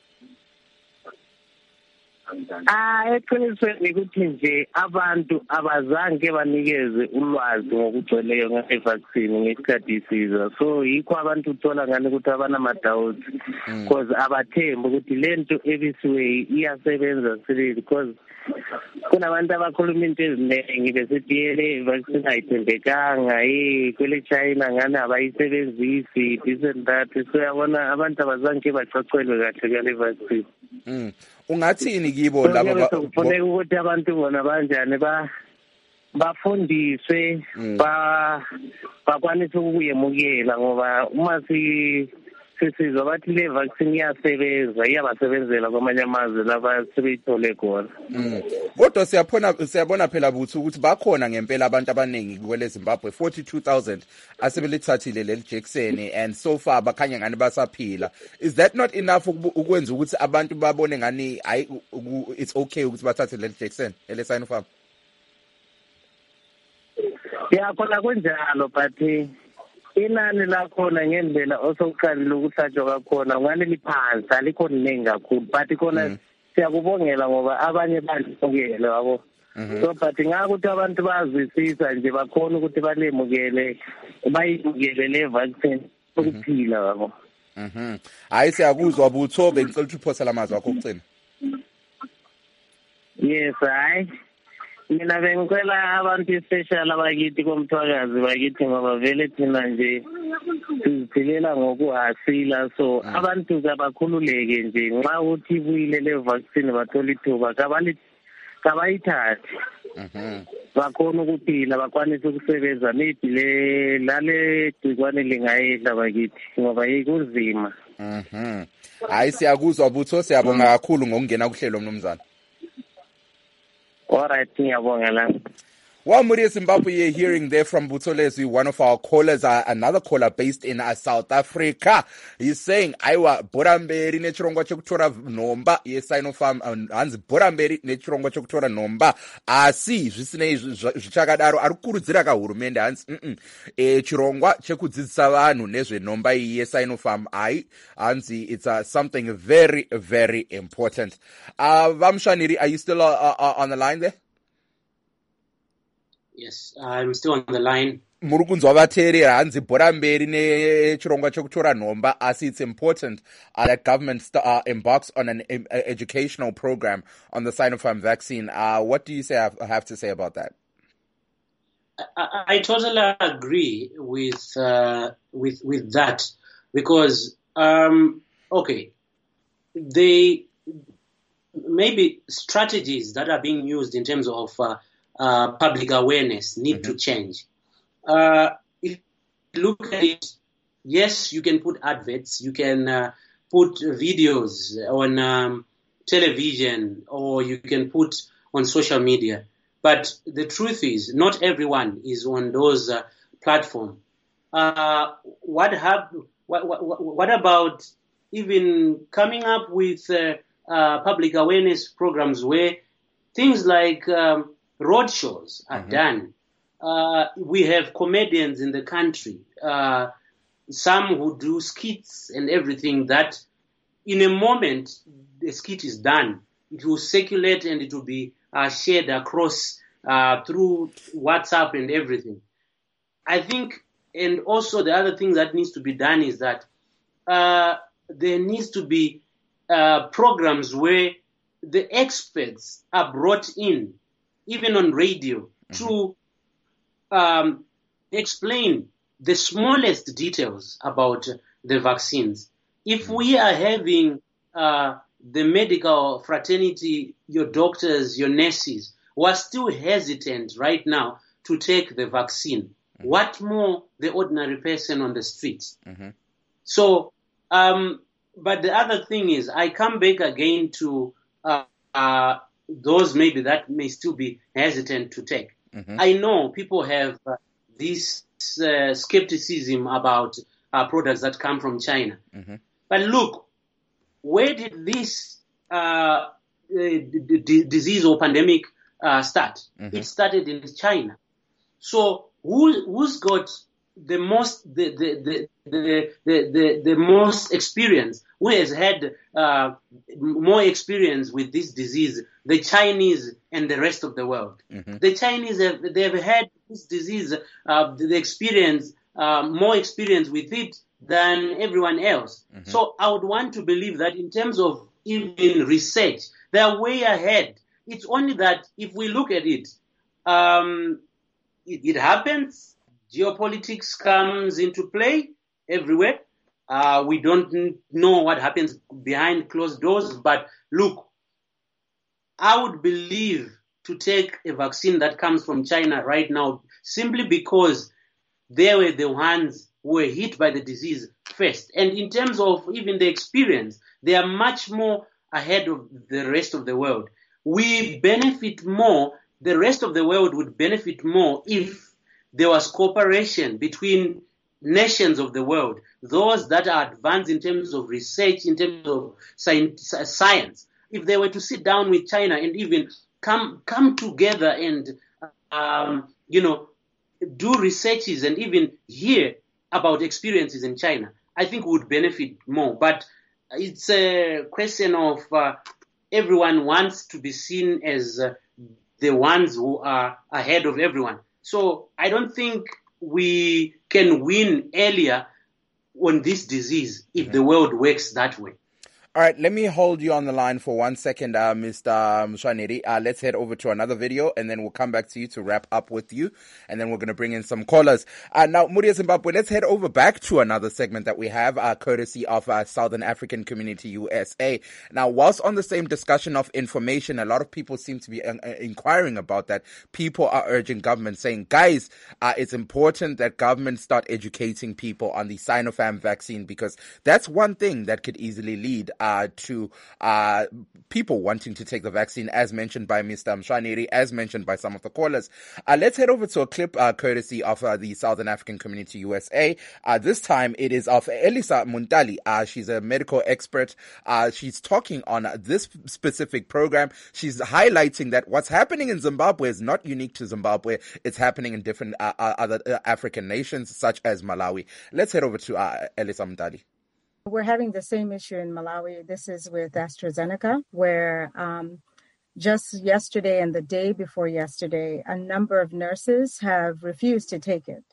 Ah eqinisweni ukuthi nje abantu abazange banikeze ulwazi ngokugcweleyo nge-vaccine ngesikhathi isiza so yikho abantu uthola ngani ukuthi abanama-doubts because abathembi ukuthi lento ebisiwe iyasebenza sibili because kunabantu abakhuluma into eziningi besithi le vaccine ayithembekanga eh kwele China ngani abayisebenzisi this and that so yabona abantu abazange bacacelwe kahle ngale vaccine. Mm. Ungathini kibo labo kufanele ukuthi abantu bona banjani ba bafundiswe ba bakwanise ukuyemukela ngoba uma si sisizwa bathi le vaccine iyasebenza iyabasebenzela kwamanye amazwe laba sebeyithole khona. Kodwa siyabona siyabona phela Butho ukuthi bakhona ngempela abantu abaningi kwele Zimbabwe forty-two thousand asebelithathile leli Jackson and so far bakhanya ngani basaphila. Is that not enough ukwenza ukuthi abantu babone ngani it's okay ukuthi bathathe leli Jackson ele Sinopharm? Yeah, khona kunjalo but inani lakhona ngendlela osokuqalile ukuhlatshwa kakhona ngane liphansi alikho liningi kakhulu but khona siyakubongela ngoba abanye balibongele yabo so but ngakuthi abantu bazwisisa nje bakhona ukuthi balemukele bayimukele le vaccine ukuphila yabo. Mhm. Hayi siyakuzwa Butho bengicela ukuthi uphosela amazwi akho okugcina. Yes hayi mina bengicela abantu especially abakithi komthwakazi bakithi ngoba vele thina nje siziphilela ngokuhasila so abantu kabakhululeke nje nxa uthi ibuyile le vaccine bathola ithuba kabali kabayithathe mhm bakhona ukuphila bakwanise ukusebenza maybe le lale gcikwane lingayedla bakithi ngoba yikunzima. Mhm hayi siyakuzwa Butho siyabonga kakhulu ngokungena kuhlelo mnumzana. All right, well, Muri Zimbabwe, you're hearing there from Butolezwi, one of our callers, uh, another caller based in uh, South Africa. He's saying, Aiwa, Boramberi, nechirongo chokutora nomba, yes, Sinopharm, hanzi Boramberi, nechirongo chokutora nomba, asi, zvisine zvichakadaro, arikurudzira kahurumende, hanzi, mm e chirongwa chekudzidzisa vanhu nezve nomba iyi Sinopharm, ai, hanzi, it's uh, something very, very important. Uh, Vamshaniri, are you still uh, uh, on the line there? Yes, I'm still on the line. muri kunzwa vateereri hanzi bhora mberi nechirongwa chekutora nhomba asi it's important uh, that government st- uh, embarks on an um, educational program on the Sinopharm vaccine. Uh, what do you say have, have to say about that? I, I totally agree with uh, with with that because um, okay, they maybe strategies that are being used in terms of uh, uh, public awareness need mm-hmm. to change. Uh, if you look at it, yes, you can put adverts, you can uh, put videos on um, television, or you can put on social media. But the truth is, not everyone is on those uh, platforms. Uh, what, hap- what, what, what about even coming up with uh, uh, public awareness programs where things like um, road shows are mm-hmm. done? Uh, we have comedians in the country, uh, some who do skits and everything that in a moment the skit is done. It will circulate and it will be uh, shared across uh, through WhatsApp and everything. I think, and also the other thing that needs to be done is that uh, there needs to be uh, programs where the experts are brought in, even on radio, mm-hmm. to Um, explain the smallest details about the vaccines. If we are having uh, the medical fraternity, your doctors, your nurses, who are still hesitant right now to take the vaccine, mm-hmm. what more the ordinary person on the streets? Mm-hmm. So, um, but the other thing is, I come back again to uh, uh, those maybe that may still be hesitant to take. Mm-hmm. I know people have uh, this uh, skepticism about uh, products that come from China. Mm-hmm. But look, where did this uh, d- d- disease or pandemic uh, start? Mm-hmm. It started in China. So who, who's got the most the the the the, the, the, the most experience? Who has had uh, more experience with this disease? The Chinese and the rest of the world. Mm-hmm. The Chinese have they've had this disease, uh, the experience, uh, more experience with it than everyone else. Mm-hmm. So I would want to believe that in terms of even research, they are way ahead. It's only that if we look at it, um, it, it happens. Geopolitics comes into play everywhere. Uh, we don't know what happens behind closed doors. But look, I would believe to take a vaccine that comes from China right now simply because they were the ones who were hit by the disease first. And in terms of even the experience, they are much more ahead of the rest of the world. We benefit more, the rest of the world would benefit more if there was cooperation between nations of the world, those that are advanced in terms of research, in terms of science. If they were to sit down with China and even come come together and, um, you know, do researches and even hear about experiences in China, I think we would benefit more. But it's a question of uh, everyone wants to be seen as uh, the ones who are ahead of everyone. So I don't think we can win earlier on this disease if mm-hmm. the world works that way. All right, let me hold you on the line for one second, uh, Mister Mshwaneri. Uh, let's head over to another video, and then we'll come back to you to wrap up with you, and then we're going to bring in some callers. Uh, now, Muria Zimbabwe, let's head over back to another segment that we have, uh, courtesy of uh, Southern African Community U S A. Now, whilst on the same discussion of information, a lot of people seem to be uh, inquiring about that. People are urging government, saying, guys, uh, it's important that government start educating people on the Sinopharm vaccine, because that's one thing that could easily lead Uh, to uh, people wanting to take the vaccine, as mentioned by Mister Mshwaneri, as mentioned by some of the callers. Uh, let's head over to a clip uh, courtesy of uh, the Southern African Community U S A. Uh, this time it is of Elisa Muntali. Uh, she's a medical expert. Uh, she's talking on uh, this specific program. She's highlighting that what's happening in Zimbabwe is not unique to Zimbabwe. It's happening in different uh, other uh, African nations, such as Malawi. Let's head over to uh, Elisa Muntali. We're having the same issue in Malawi. This is with AstraZeneca, where um, just yesterday and the day before yesterday, a number of nurses have refused to take it.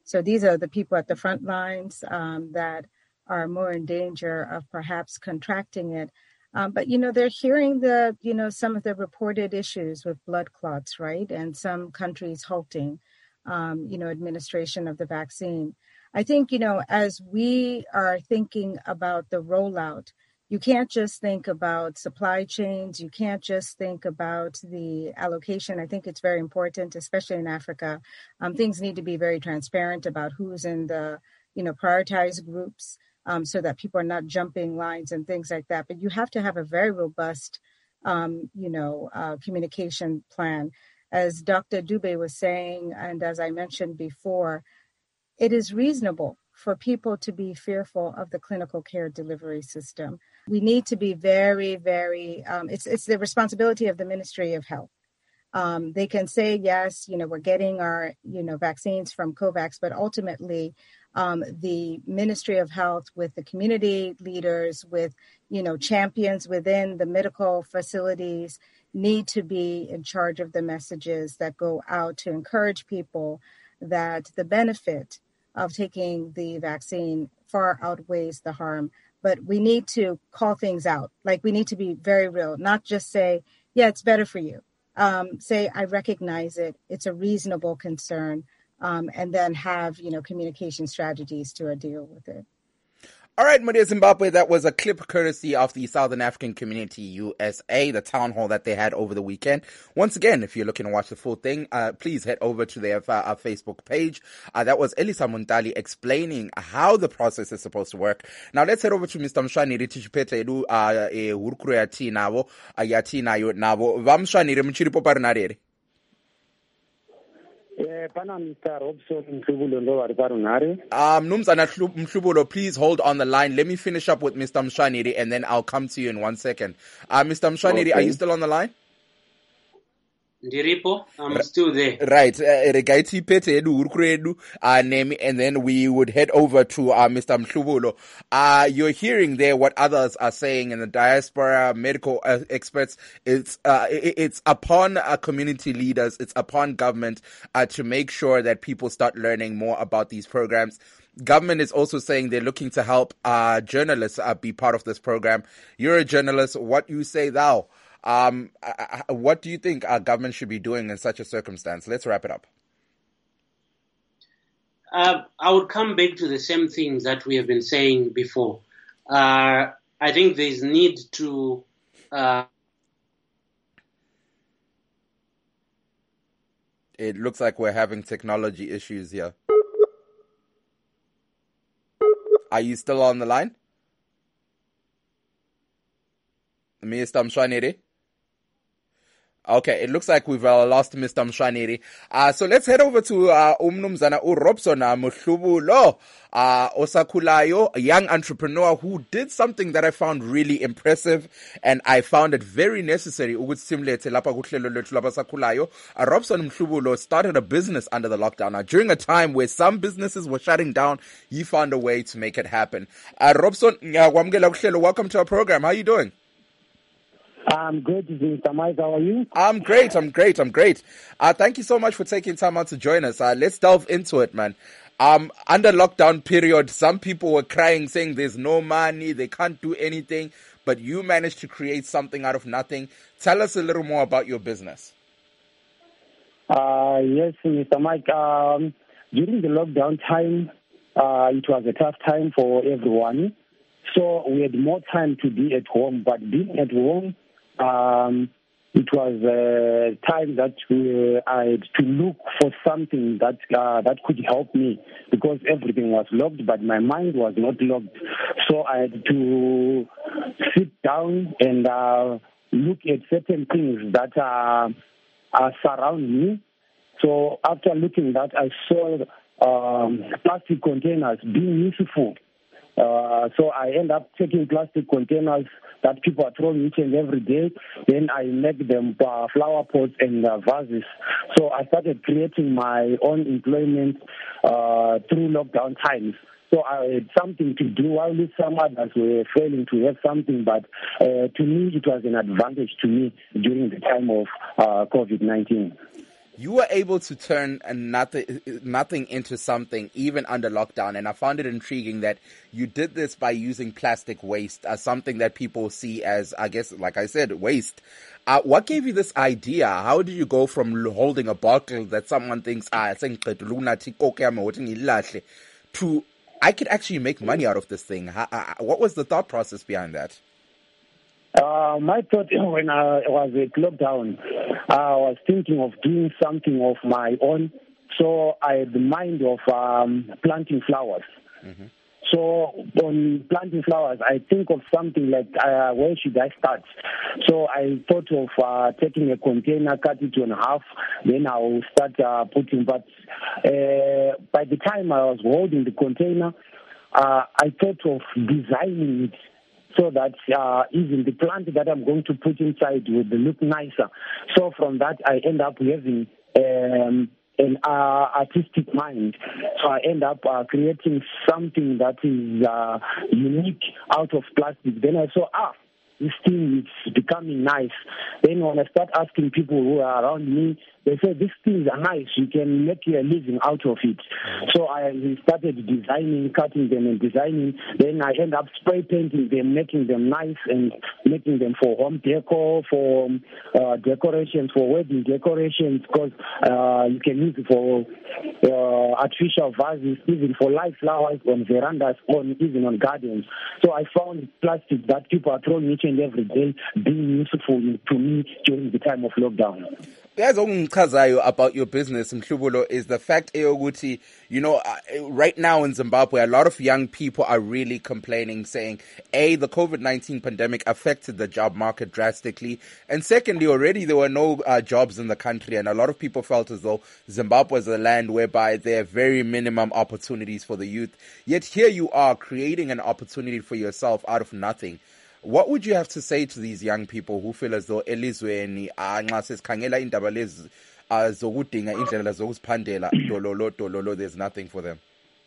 So these are the people at the front lines um, that are more in danger of perhaps contracting it. Um, but, you know, they're hearing the, you know, some of the reported issues with blood clots, right? And some countries halting, um, you know, administration of the vaccine. I think, you know, as we are thinking about the rollout, you can't just think about supply chains. You can't just think about the allocation. I think it's very important, especially in Africa. Um, things need to be very transparent about who's in the, you know, prioritized groups um, so that people are not jumping lines and things like that. But you have to have a very robust, um, you know, uh, communication plan. As Doctor Dube was saying, and as I mentioned before, it is reasonable for people to be fearful of the clinical care delivery system. We need to be very, very, um, it's, it's the responsibility of the Ministry of Health. Um, they can say, yes, you know, we're getting our, you know, vaccines from COVAX, but ultimately um, the Ministry of Health with the community leaders, with, you know, champions within the medical facilities need to be in charge of the messages that go out to encourage people that the benefit of taking the vaccine far outweighs the harm. But we need to call things out. Like, we need to be very real, not just say, yeah, it's better for you. Um, say, I recognize it. It's a reasonable concern. Um, and then have, you know, communication strategies to uh, deal with it. All right, Muria Zimbabwe, that was a clip courtesy of the Southern African Community U S A, the town hall that they had over the weekend. Once again, if you're looking to watch the full thing, uh, please head over to their uh, Facebook page. Uh, that was Elisa Muntali explaining how the process is supposed to work. Now let's head over to Mister Mshwaniri Tichipete edu uh, e hurukuru ya ti nabo, uh, ya ti nayo nabo. Va Mshwaniri mchiripo parinarere. Pana Mister Robson Mhlubulo ndo vari parunhare. Um, Mnumzana Mhlubulo, please hold on the line. Let me finish up with Mister Mshwaniri and then I'll come to you in one second. Uh, Mister Mshwaniri, okay. Are you still on the line? Ndiripo, I'm still there. Right. Regaiti pete edu urukuru edu name, and then we would head over to uh, Mister Mhlubulo. Uh, you're hearing there what others are saying in the diaspora, medical uh, experts. It's uh, it's upon uh, community leaders, it's upon government uh, to make sure that people start learning more about these programs. Government is also saying they're looking to help uh, journalists uh, be part of this program. You're a journalist. What you say thou? Um, what do you think our government should be doing in such a circumstance? Let's wrap it up. Uh, I would come back to the same things that we have been saying before. Uh, I think there's need to uh, It looks like we're having technology issues here. Are you still on the line? Mister Mshwaniri? Okay, it looks like we've uh, lost Mister Mshwaniri. Uh, so let's head over to uh, Umnumzana Urobson Mhlubulo, uh, Osakulayo, a young entrepreneur who did something that I found really impressive, and I found it very necessary. Robson Mhlubulo started a business under the lockdown. Now, during a time where some businesses were shutting down, he found a way to make it happen. Uh, Robson, welcome to our program. How are you doing? I'm good, Mister Mike. How are you? I'm great. I'm great. I'm great. Uh, thank you so much for taking time out to join us. Uh, let's delve into it, man. Um, under lockdown period, some people were crying, saying there's no money, they can't do anything, but you managed to create something out of nothing. Tell us a little more about your business. Uh, yes, Mister Mike. Um, during the lockdown time, uh, it was a tough time for everyone. So we had more time to be at home, but being at home, Um, it was a time that we, I had to look for something that uh, that could help me because everything was locked, but my mind was not locked. So I had to sit down and uh, look at certain things that uh, uh, surround me. So after looking at that, I saw um, plastic containers being useful. Uh, so I end up taking plastic containers that people are throwing each and every day. Then I make them uh, flower pots and uh, vases. So I started creating my own employment uh, through lockdown times. So I had something to do while some others were failing to have something. But uh, to me, it was an advantage to me during the time of uh, COVID nineteen. you were able to turn a nothing, nothing into something even under lockdown. And I found it intriguing that you did this by using plastic waste as something that people see as, I guess, like I said, waste. Uh, what gave you this idea? How did you go from holding a bottle that someone thinks, ah, to I could actually make money out of this thing? How, uh, what was the thought process behind that? Uh, my thought when I was at lockdown, I was thinking of doing something of my own. So I had the mind of um, planting flowers. Mm-hmm. So on planting flowers, I think of something like, uh, where should I start? So I thought of uh, taking a container, cut it in half, then I will start uh, putting. But uh, by the time I was holding the container, uh, I thought of designing it so that uh, even the plant that I'm going to put inside will look nicer. So from that, I end up having um, an uh, artistic mind. So I end up uh, creating something that is uh, unique out of plastic. Then I saw, ah, this thing is becoming nice. Then when I start asking people who are around me, they say, these things are nice. You can make your living out of it. So I started designing, cutting them and designing. Then I end up spray painting them, making them nice and making them for home decor, for uh, decorations, for wedding decorations, because uh, you can use it for uh, artificial vases, even for live flowers on verandas, on even on gardens. So I found plastic that people are throwing each and every day being useful to me during the time of lockdown. There's ongichazayo about your business, Mhlubulo, is the fact, Eoguti, you know, right now in Zimbabwe, a lot of young people are really complaining, saying, A, the COVID nineteen pandemic affected the job market drastically, and secondly, already there were no uh, jobs in the country, and a lot of people felt as though Zimbabwe is a land whereby there are very minimum opportunities for the youth. Yet here you are creating an opportunity for yourself out of nothing. What would you have to say to these young people who feel as though elizweni anxa sesikhangela indaba lezi zokudinga indlela zokuziphandela dololo dololo, there's nothing for them?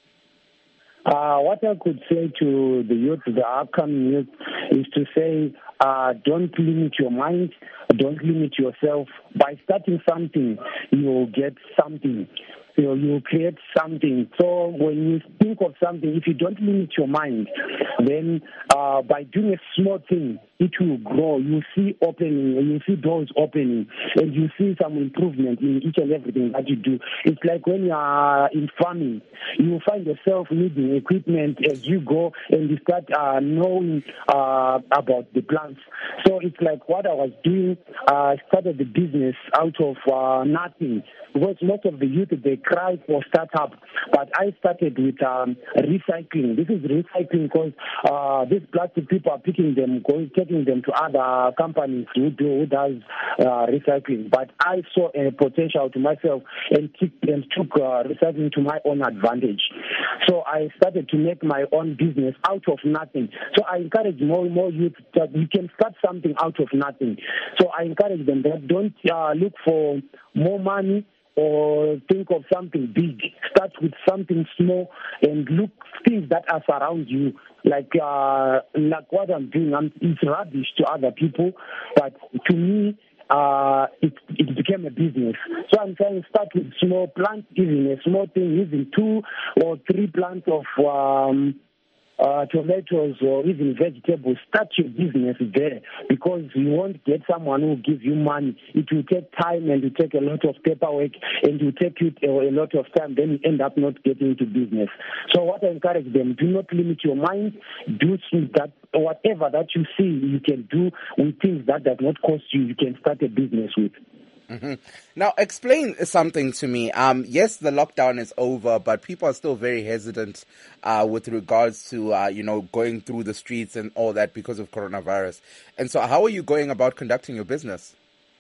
Uh, what I could say to the youth, the upcoming youth, is to say, uh, don't limit your mind, don't limit yourself. By starting something, you'll get something. You know, you create something. So when you think of something, if you don't limit your mind, then uh, by doing a small thing, it will grow. You see opening, you see doors opening, and you see some improvement in each and everything that you do. It's like when you are in farming, you find yourself needing equipment as you go, and you start uh, knowing uh, about the plants. So it's like what I was doing. I uh, started the business out of uh, nothing. Because most of the youth, they cry for startup, but I started with um, recycling. This is recycling because uh, these plastic people are picking them, going, taking them to other companies who do who does uh, recycling. But I saw a potential to myself and, took, and took uh, recycling to my own advantage. So I started to make my own business out of nothing. So I encourage more and more youth that you can start something out of nothing. So I encourage them that don't uh, look for more money or think of something big. Start with something small and look things that are surround you. Like uh, like what I'm doing, I'm, it's rubbish to other people, but to me, uh, it it became a business. So I'm trying to start with small plants, even a small thing, even two or three plants of um, Uh, tomatoes or even vegetables. Start your business there, because you won't get someone who will give you money. It will take time and it will take a lot of paperwork and it will take you a lot of time. Then you end up not getting into business. So what I encourage them, do not limit your mind. Do that whatever that you see you can do with things that does not cost you, you can start a business with. Mm-hmm. Now, explain something to me. Um, yes, the lockdown is over, but people are still very hesitant uh, with regards to, uh, you know, going through the streets and all that because of coronavirus. And so how are you going about conducting your business?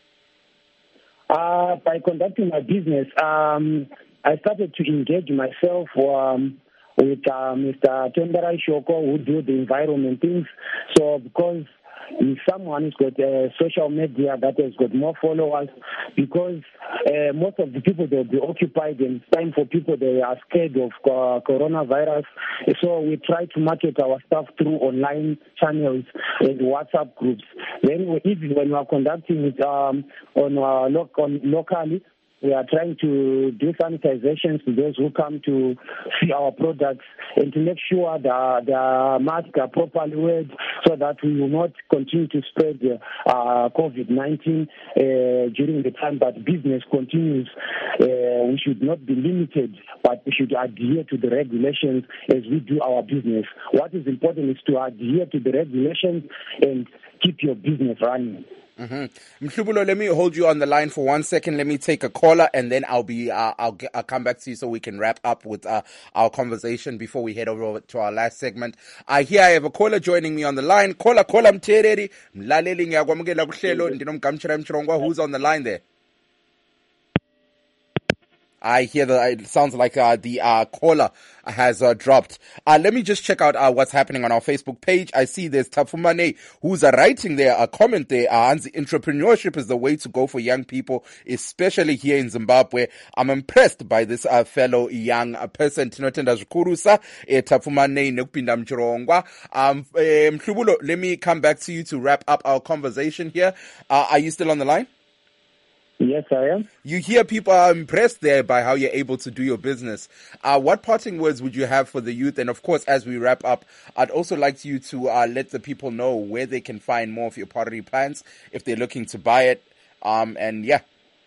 Uh, by conducting my business, um, I started to engage myself um, with uh, Mister Temberai Shoko, who do the environment things. So because if someone who's got uh, social media that has got more followers, because uh, most of the people, they'll be occupied and it's time for people, they are scared of uh, coronavirus. So we try to market our stuff through online channels and WhatsApp groups. Then we, even when we are conducting it um, on, uh, lo- on locally, We are trying to do sanitizations to those who come to see our products and to make sure that the masks are properly wear so that we will not continue to spread uh, COVID nineteen uh, during the time that business continues. Uh, we should not be limited, but we should adhere to the regulations as we do our business. What is important is to adhere to the regulations and keep your business running. Mm-hmm. Mhlubulo, let me hold you on the line for one second. Let me take a caller, and then I'll be uh, I'll get, I'll come back to you so we can wrap up with uh, our conversation before we head over to our last segment. I uh, hear I have a caller joining me on the line. Caller, caller, mthereri mlaleli ngiyakwamukela kuhlelo ndinomgamchira mchirongwa. Who's on the line there? I hear that it sounds like uh, the uh, caller has uh, dropped. Uh, let me just check out uh, what's happening on our Facebook page. I see there's Tafumane who's uh, writing there a comment there. Uh, entrepreneurship is the way to go for young people, especially here in Zimbabwe. I'm impressed by this uh, fellow young uh, person. Tinotenda zvikuru eh, Tafumane nekupinda mchirongwa. Um, eh, Mhlubulo, let me come back to you to wrap up our conversation here. Uh, are you still on the line? Yes, I am. You hear people are impressed there by how you're able to do your business. Uh, what parting words would you have for the youth? And of course, as we wrap up, I'd also like you to uh, let the people know where they can find more of your pottery plants if they're looking to buy it. Um, and yeah.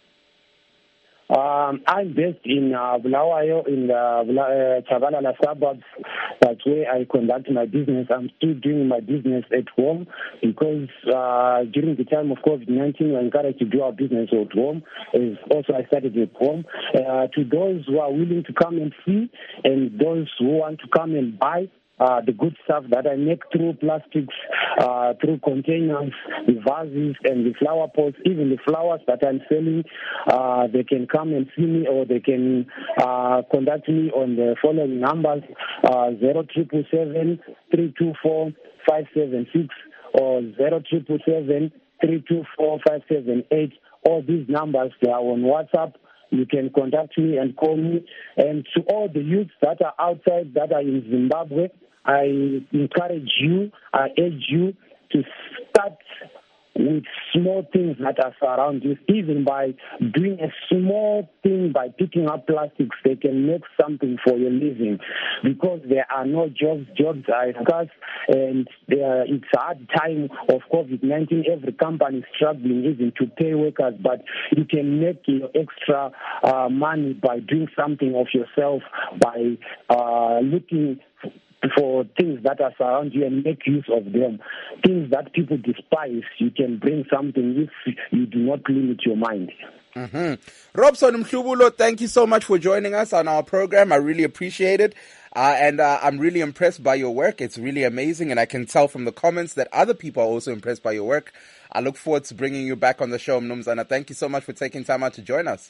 Um, I'm based in uh, Bulawayo, in the uh, Chabalala suburbs. That's where I conduct my business. I'm still doing my business at home because uh, during the time of COVID nineteen, we're encouraged to do our business at home. As also, I started at home. Uh, to those who are willing to come and see and those who want to come and buy, Uh, the good stuff that I make through plastics, uh, through containers, the vases and the flower pots, even the flowers that I'm selling, uh, they can come and see me or they can uh, contact me on the following numbers, uh, zero triple seven three two four five seven six or zero triple seven three two four five seven eight. All these numbers, they are on WhatsApp. You can contact me and call me. And to all the youths that are outside, that are in Zimbabwe, I encourage you, I urge you to start with small things that are around you. Even by doing a small thing, by picking up plastics, they can make something for your living. Because there are no jobs, jobs are scarce, and uh, it's a hard time of COVID nineteen. Every company is struggling even to pay workers, but you can make your extra uh, money by doing something of yourself, by uh, looking for things that are around you and make use of them. Things that people despise, you can bring something if you do not limit your mind. Mm-hmm. Robson Mhlubulo, thank you so much for joining us on our program. I really appreciate it. Uh, and uh, I'm really impressed by your work. It's really amazing. And I can tell from the comments that other people are also impressed by your work. I look forward to bringing you back on the show, Mnumzana. Thank you so much for taking time out to join us.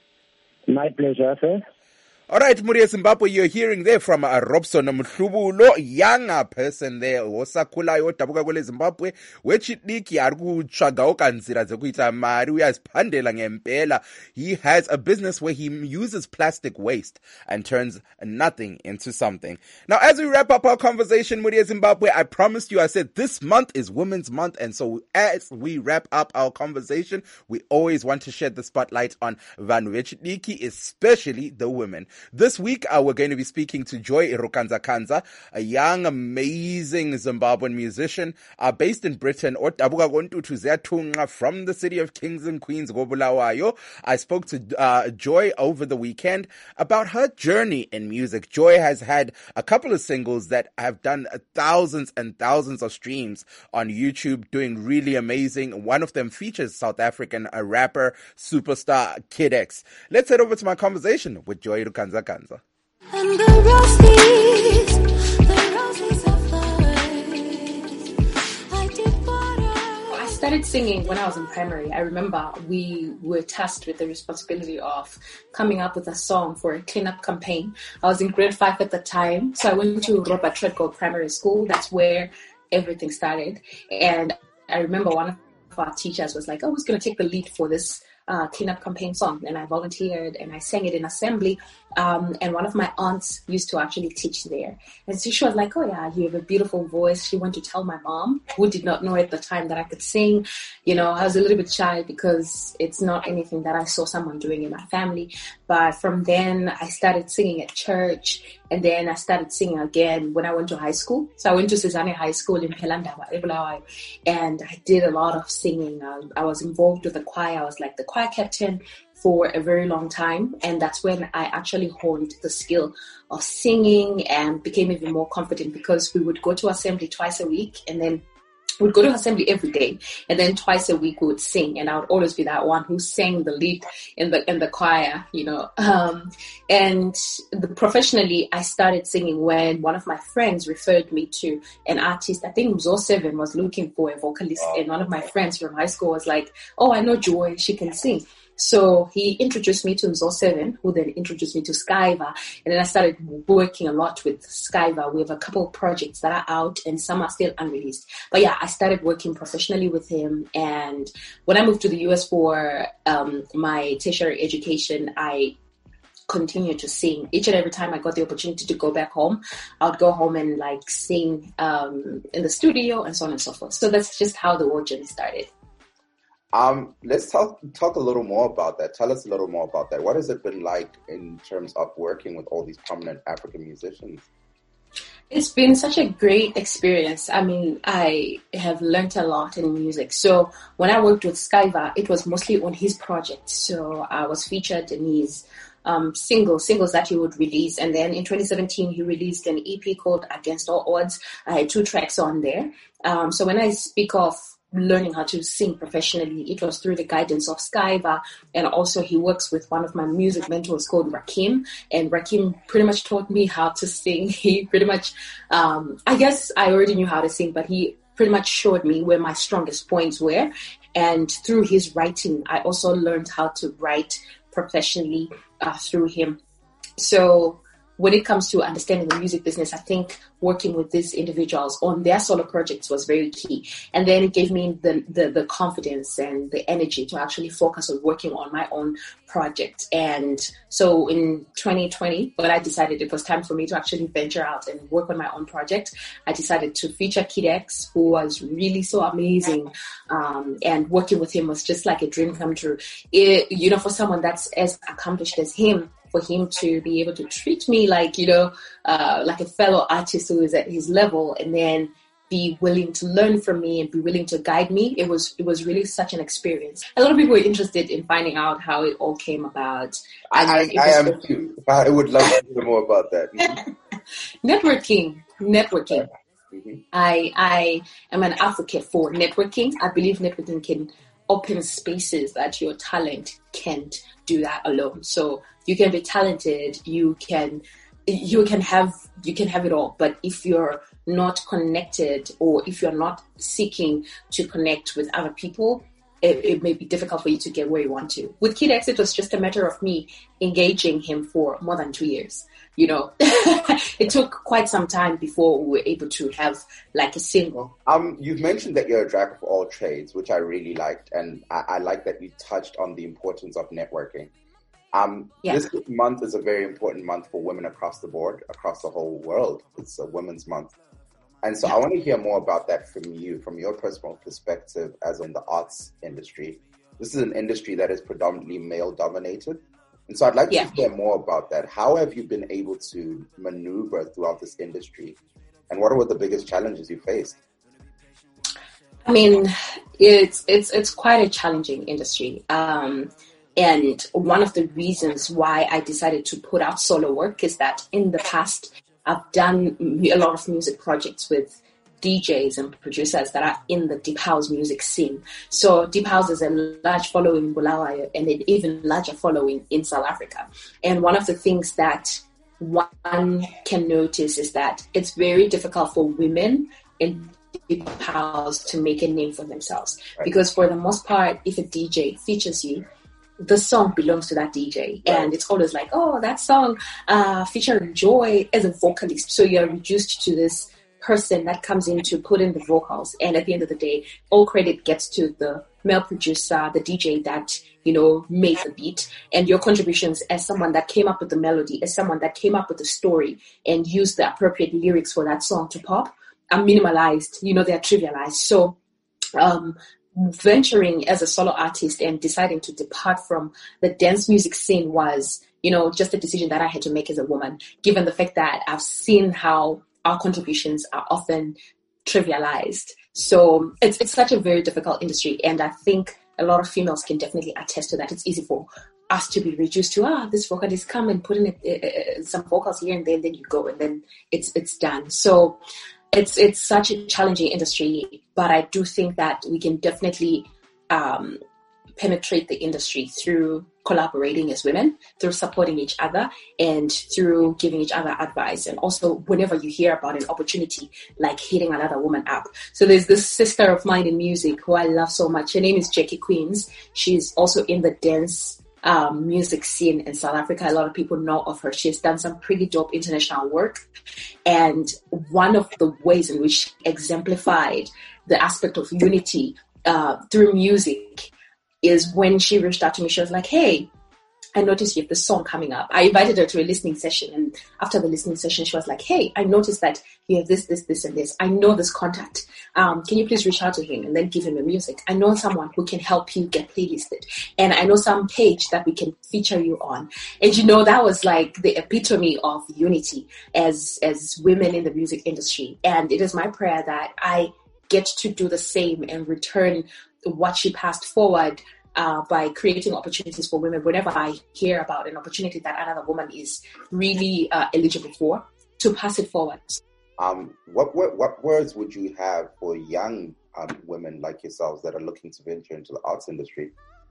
My pleasure, sir. All right, Muria Zimbabwe, you're hearing there from uh, Robson Mhlubulo, younger person there, osakulayo tabuka kwele Zimbabwe, wechidiki arikutsvaga okanzira dzekuita mari uyaziphandela ngempela. He has a business where he uses plastic waste and turns nothing into something. Now, as we wrap up our conversation, Muria Zimbabwe, I promised you, I said this month is Women's Month, and so as we wrap up our conversation, we always want to shed the spotlight on vanhu vechidiki, especially the women. This week, uh, we're going to be speaking to Joy Rukanza-Kanza, a young, amazing Zimbabwean musician uh, based in Britain, from the city of Kings and Queens, Gobulawayo. I spoke to uh, Joy over the weekend about her journey in music. Joy has had a couple of singles that have done thousands and thousands of streams on YouTube, doing really amazing. One of them features South African uh, rapper, superstar Kid X. Let's head over to my conversation with Joy Rukanza-Kanza. And the roses, the roses are I did water. I started singing when I was in primary. I remember we were tasked with the responsibility of coming up with a song for a cleanup campaign. I was in grade five at the time, so I went to Robert Treadgold Primary School. That's where everything started. And I remember one of our teachers was like, "Oh, who's going to take the lead for this uh, cleanup campaign song, and I volunteered and I sang it in assembly. Um, and one of my aunts used to actually teach there. And so she was like, oh yeah, you have a beautiful voice. She went to tell my mom, who did not know at the time that I could sing. You know, I was a little bit shy because it's not anything that I saw someone doing in my family. But from then I started singing at church, and then I started singing again when I went to high school. So I went to Sizane High School in Pelandaba, and I did a lot of singing. I, I was involved with the choir. I was like the choir captain for a very long time, and that's when I actually honed the skill of singing and became even more confident, because we would go to assembly twice a week, and then we'd go to assembly every day, and then twice a week we would sing, and I would always be that one who sang the lead in the in the choir, you know. Um, and the, professionally, I started singing when one of my friends referred me to an artist. I think Mzo Seven was looking for a vocalist, and one of my friends from high school was like, "Oh, I know Joy, she can sing." So he introduced me to Mzo Seven, who then introduced me to Skyva. And then I started working a lot with Skyva. We have a couple of projects that are out, and some are still unreleased. But yeah, I started working professionally with him. And when I moved to the U S for um, my tertiary education, I continued to sing. Each and every time I got the opportunity to go back home, I would go home and like sing um, in the studio and so on and so forth. So that's just how the work journey started. Um, let's talk talk a little more about that. Tell us a little more about that. What has it been like in terms of working with all these prominent African musicians? It's been such a great experience. I mean, I have learned a lot in music. So when I worked with Skyva, it was mostly on his project. So I was featured in his um, singles, singles that he would release. And then in twenty seventeen, he released an E P called Against All Odds. I had two tracks on there. Um, so when I speak of learning how to sing professionally, it was through the guidance of Skyva, and also he works with one of my music mentors called Rakim, and Rakim pretty much taught me how to sing. He pretty much, um, I guess I already knew how to sing, but he pretty much showed me where my strongest points were, and through his writing, I also learned how to write professionally uh, through him. So when it comes to understanding the music business, I think working with these individuals on their solo projects was very key. And then it gave me the, the, the confidence and the energy to actually focus on working on my own project. And so in twenty twenty, when I decided it was time for me to actually venture out and work on my own project, I decided to feature Kid X, who was really so amazing. Um, and working with him was just like a dream come true. It, you know, for someone that's as accomplished as him, for him to be able to treat me like, you know, uh, like a fellow artist who is at his level, and then be willing to learn from me and be willing to guide me. It was, it was really such an experience. A lot of people were interested in finding out how it all came about. I, I am too. I would love to hear more about that. Mm-hmm. Networking, networking. Mm-hmm. I, I am an advocate for networking. I believe networking can open spaces that your talent can't do that alone. So you can be talented, you can you can have you can have it all, but if you're not connected, or if you're not seeking to connect with other people, it, it may be difficult for you to get where you want to. With Kid X, it was just a matter of me engaging him for more than two years. You know, it took quite some time before we were able to have like a single. Um, you've mentioned that you're a jack of all trades, which I really liked, and I, I like that you touched on the importance of networking. Um, yeah. This month is a very important month for women across the board, across the whole world. It's a Women's Month. And so I want to hear more about that from you, from your personal perspective as in the arts industry. This is an industry that is predominantly male-dominated. And so I'd like yeah. to hear more about that. How have you been able to maneuver throughout this industry? And what are the biggest challenges you faced? I mean, it's it's it's quite a challenging industry. Um, and one of the reasons why I decided to put out solo work is that in the past, I've done a lot of music projects with D Js and producers that are in the deep house music scene. So deep house is a large following in Bulawayo and an even larger following in South Africa. And one of the things that one can notice is that it's very difficult for women in deep house to make a name for themselves. Right. Because for the most part, if a D J features you, the song belongs to that D J. Right. And it's always like, oh, that song uh, featuring Joy as a vocalist. So you're reduced to this person that comes in to put in the vocals. And at the end of the day, all credit gets to the male producer, the D J that, you know, made the beat, and your contributions as someone that came up with the melody, as someone that came up with the story and used the appropriate lyrics for that song to pop are minimalized, you know, they're trivialized. So um, venturing as a solo artist and deciding to depart from the dance music scene was, you know, just a decision that I had to make as a woman, given the fact that I've seen how our contributions are often trivialized. So it's it's such a very difficult industry, and I think a lot of females can definitely attest to that. It's easy for us to be reduced to, ah, this vocalist come and put in a, uh, some vocals here and there, and then you go, and then it's it's done. So it's it's such a challenging industry, but I do think that we can definitely um, penetrate the industry through collaborating as women, through supporting each other, and through giving each other advice. And also whenever you hear about an opportunity, like hitting another woman up. So there's this sister of mine in music who I love so much. Her name is Jackie Queens. She's also in the dance um, music scene in South Africa. A lot of people know of her. She has done some pretty dope international work. And one of the ways in which she exemplified the aspect of unity uh, through music is when she reached out to me. She was like, hey, I noticed you have this song coming up. I invited her to a listening session, and after the listening session, she was like, hey, I noticed that you have this, this, this, and this. I know this contact. Um, can you please reach out to him and then give him the music? I know someone who can help you get playlisted, and I know some page that we can feature you on. And you know, that was like the epitome of unity as as women in the music industry. And it is my prayer that I get to do the same and return what she passed forward uh, by creating opportunities for women. Whenever I hear about an opportunity that another woman is really uh, eligible for, to pass it forward. Um, what, what what words would you have for young um, women like yourselves that are looking to venture into the arts industry?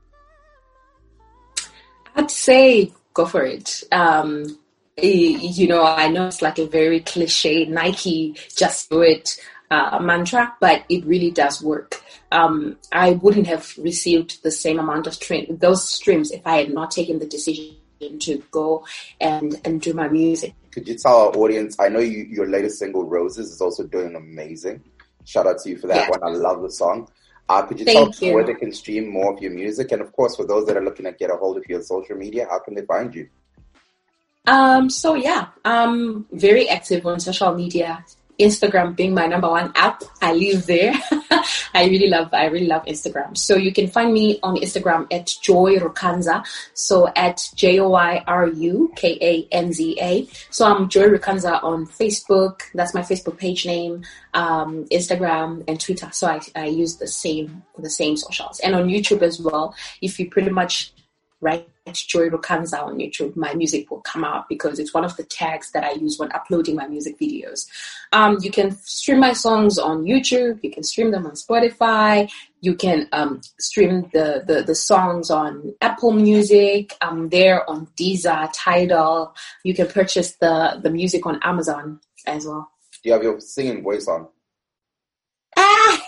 I'd say go for it. Um, you know, I know it's like a very cliche Nike, just do it uh, mantra, but it really does work. Um, I wouldn't have received the same amount of stream, those streams if I had not taken the decision to go and, and do my music. Could you tell our audience, I know you, your latest single, Roses, is also doing amazing. Shout out to you for that yeah. one. I love the song. Uh, could you Thank tell people you. where they can stream more of your music? And of course, for those that are looking to get a hold of you on social media, how can they find you? Um, so yeah, I'm very active on social media. Instagram being my number one app. I live there. I really love, I really love Instagram. So you can find me on Instagram at Joy Rukanza. So at J O Y R U K A N Z A. So I'm Joy Rukanza on Facebook. That's my Facebook page name, um, Instagram and Twitter. So I, I use the same, the same socials, and on YouTube as well. If you pretty much write Joy Rukanza on YouTube, my music will come out because it's one of the tags that I use when uploading my music videos. Um, you can stream my songs on YouTube. You can stream them on Spotify. You can um, stream the, the, the songs on Apple Music. I'm there on Deezer, Tidal. You can purchase the, the music on Amazon as well. Do you have your singing voice on? Ah!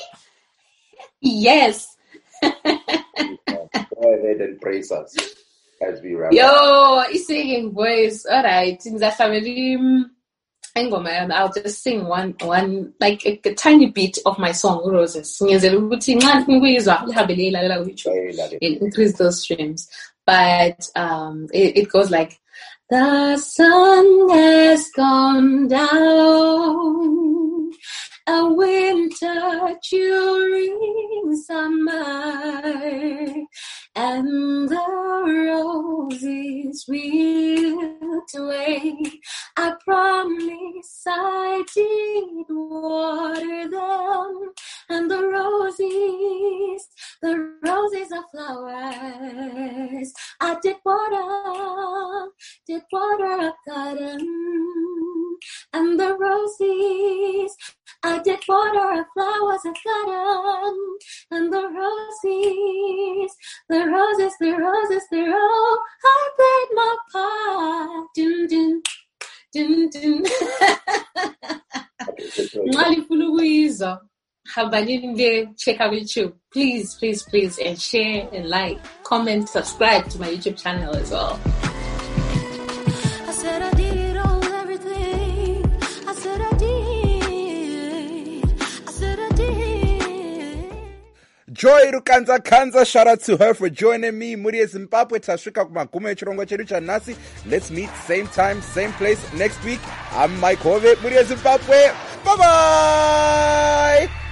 Yes. Go ahead and praise us as we wrap Yo, up. Yo, singing voice. All right. I'll just sing one, one like a, a tiny bit of my song, Roses. Increase those streams. But um, it, it goes like, the sun has gone down, a winter during summer, and the roses wilt away. I promise I did water them, and the roses, the roses are flowers. I did water, did water a garden, and the roses, I did water a flowers a garden, and the roses, the roses, the roses, the roses, I played my part. Dun, dun, dun, dun. Check out YouTube. Please, please, please, and share and like, comment, subscribe to my YouTube channel as well. I said I did it all, everything. I said I did Joy Rukanza Kanza, shout out to her for joining me. Muri Zimbabwe, Tashwika Kumagume Chirongo Chedu Chanasi. Let's meet same time, same place next week. I'm Mike Hove, Muri Zimbabwe. Bye-bye!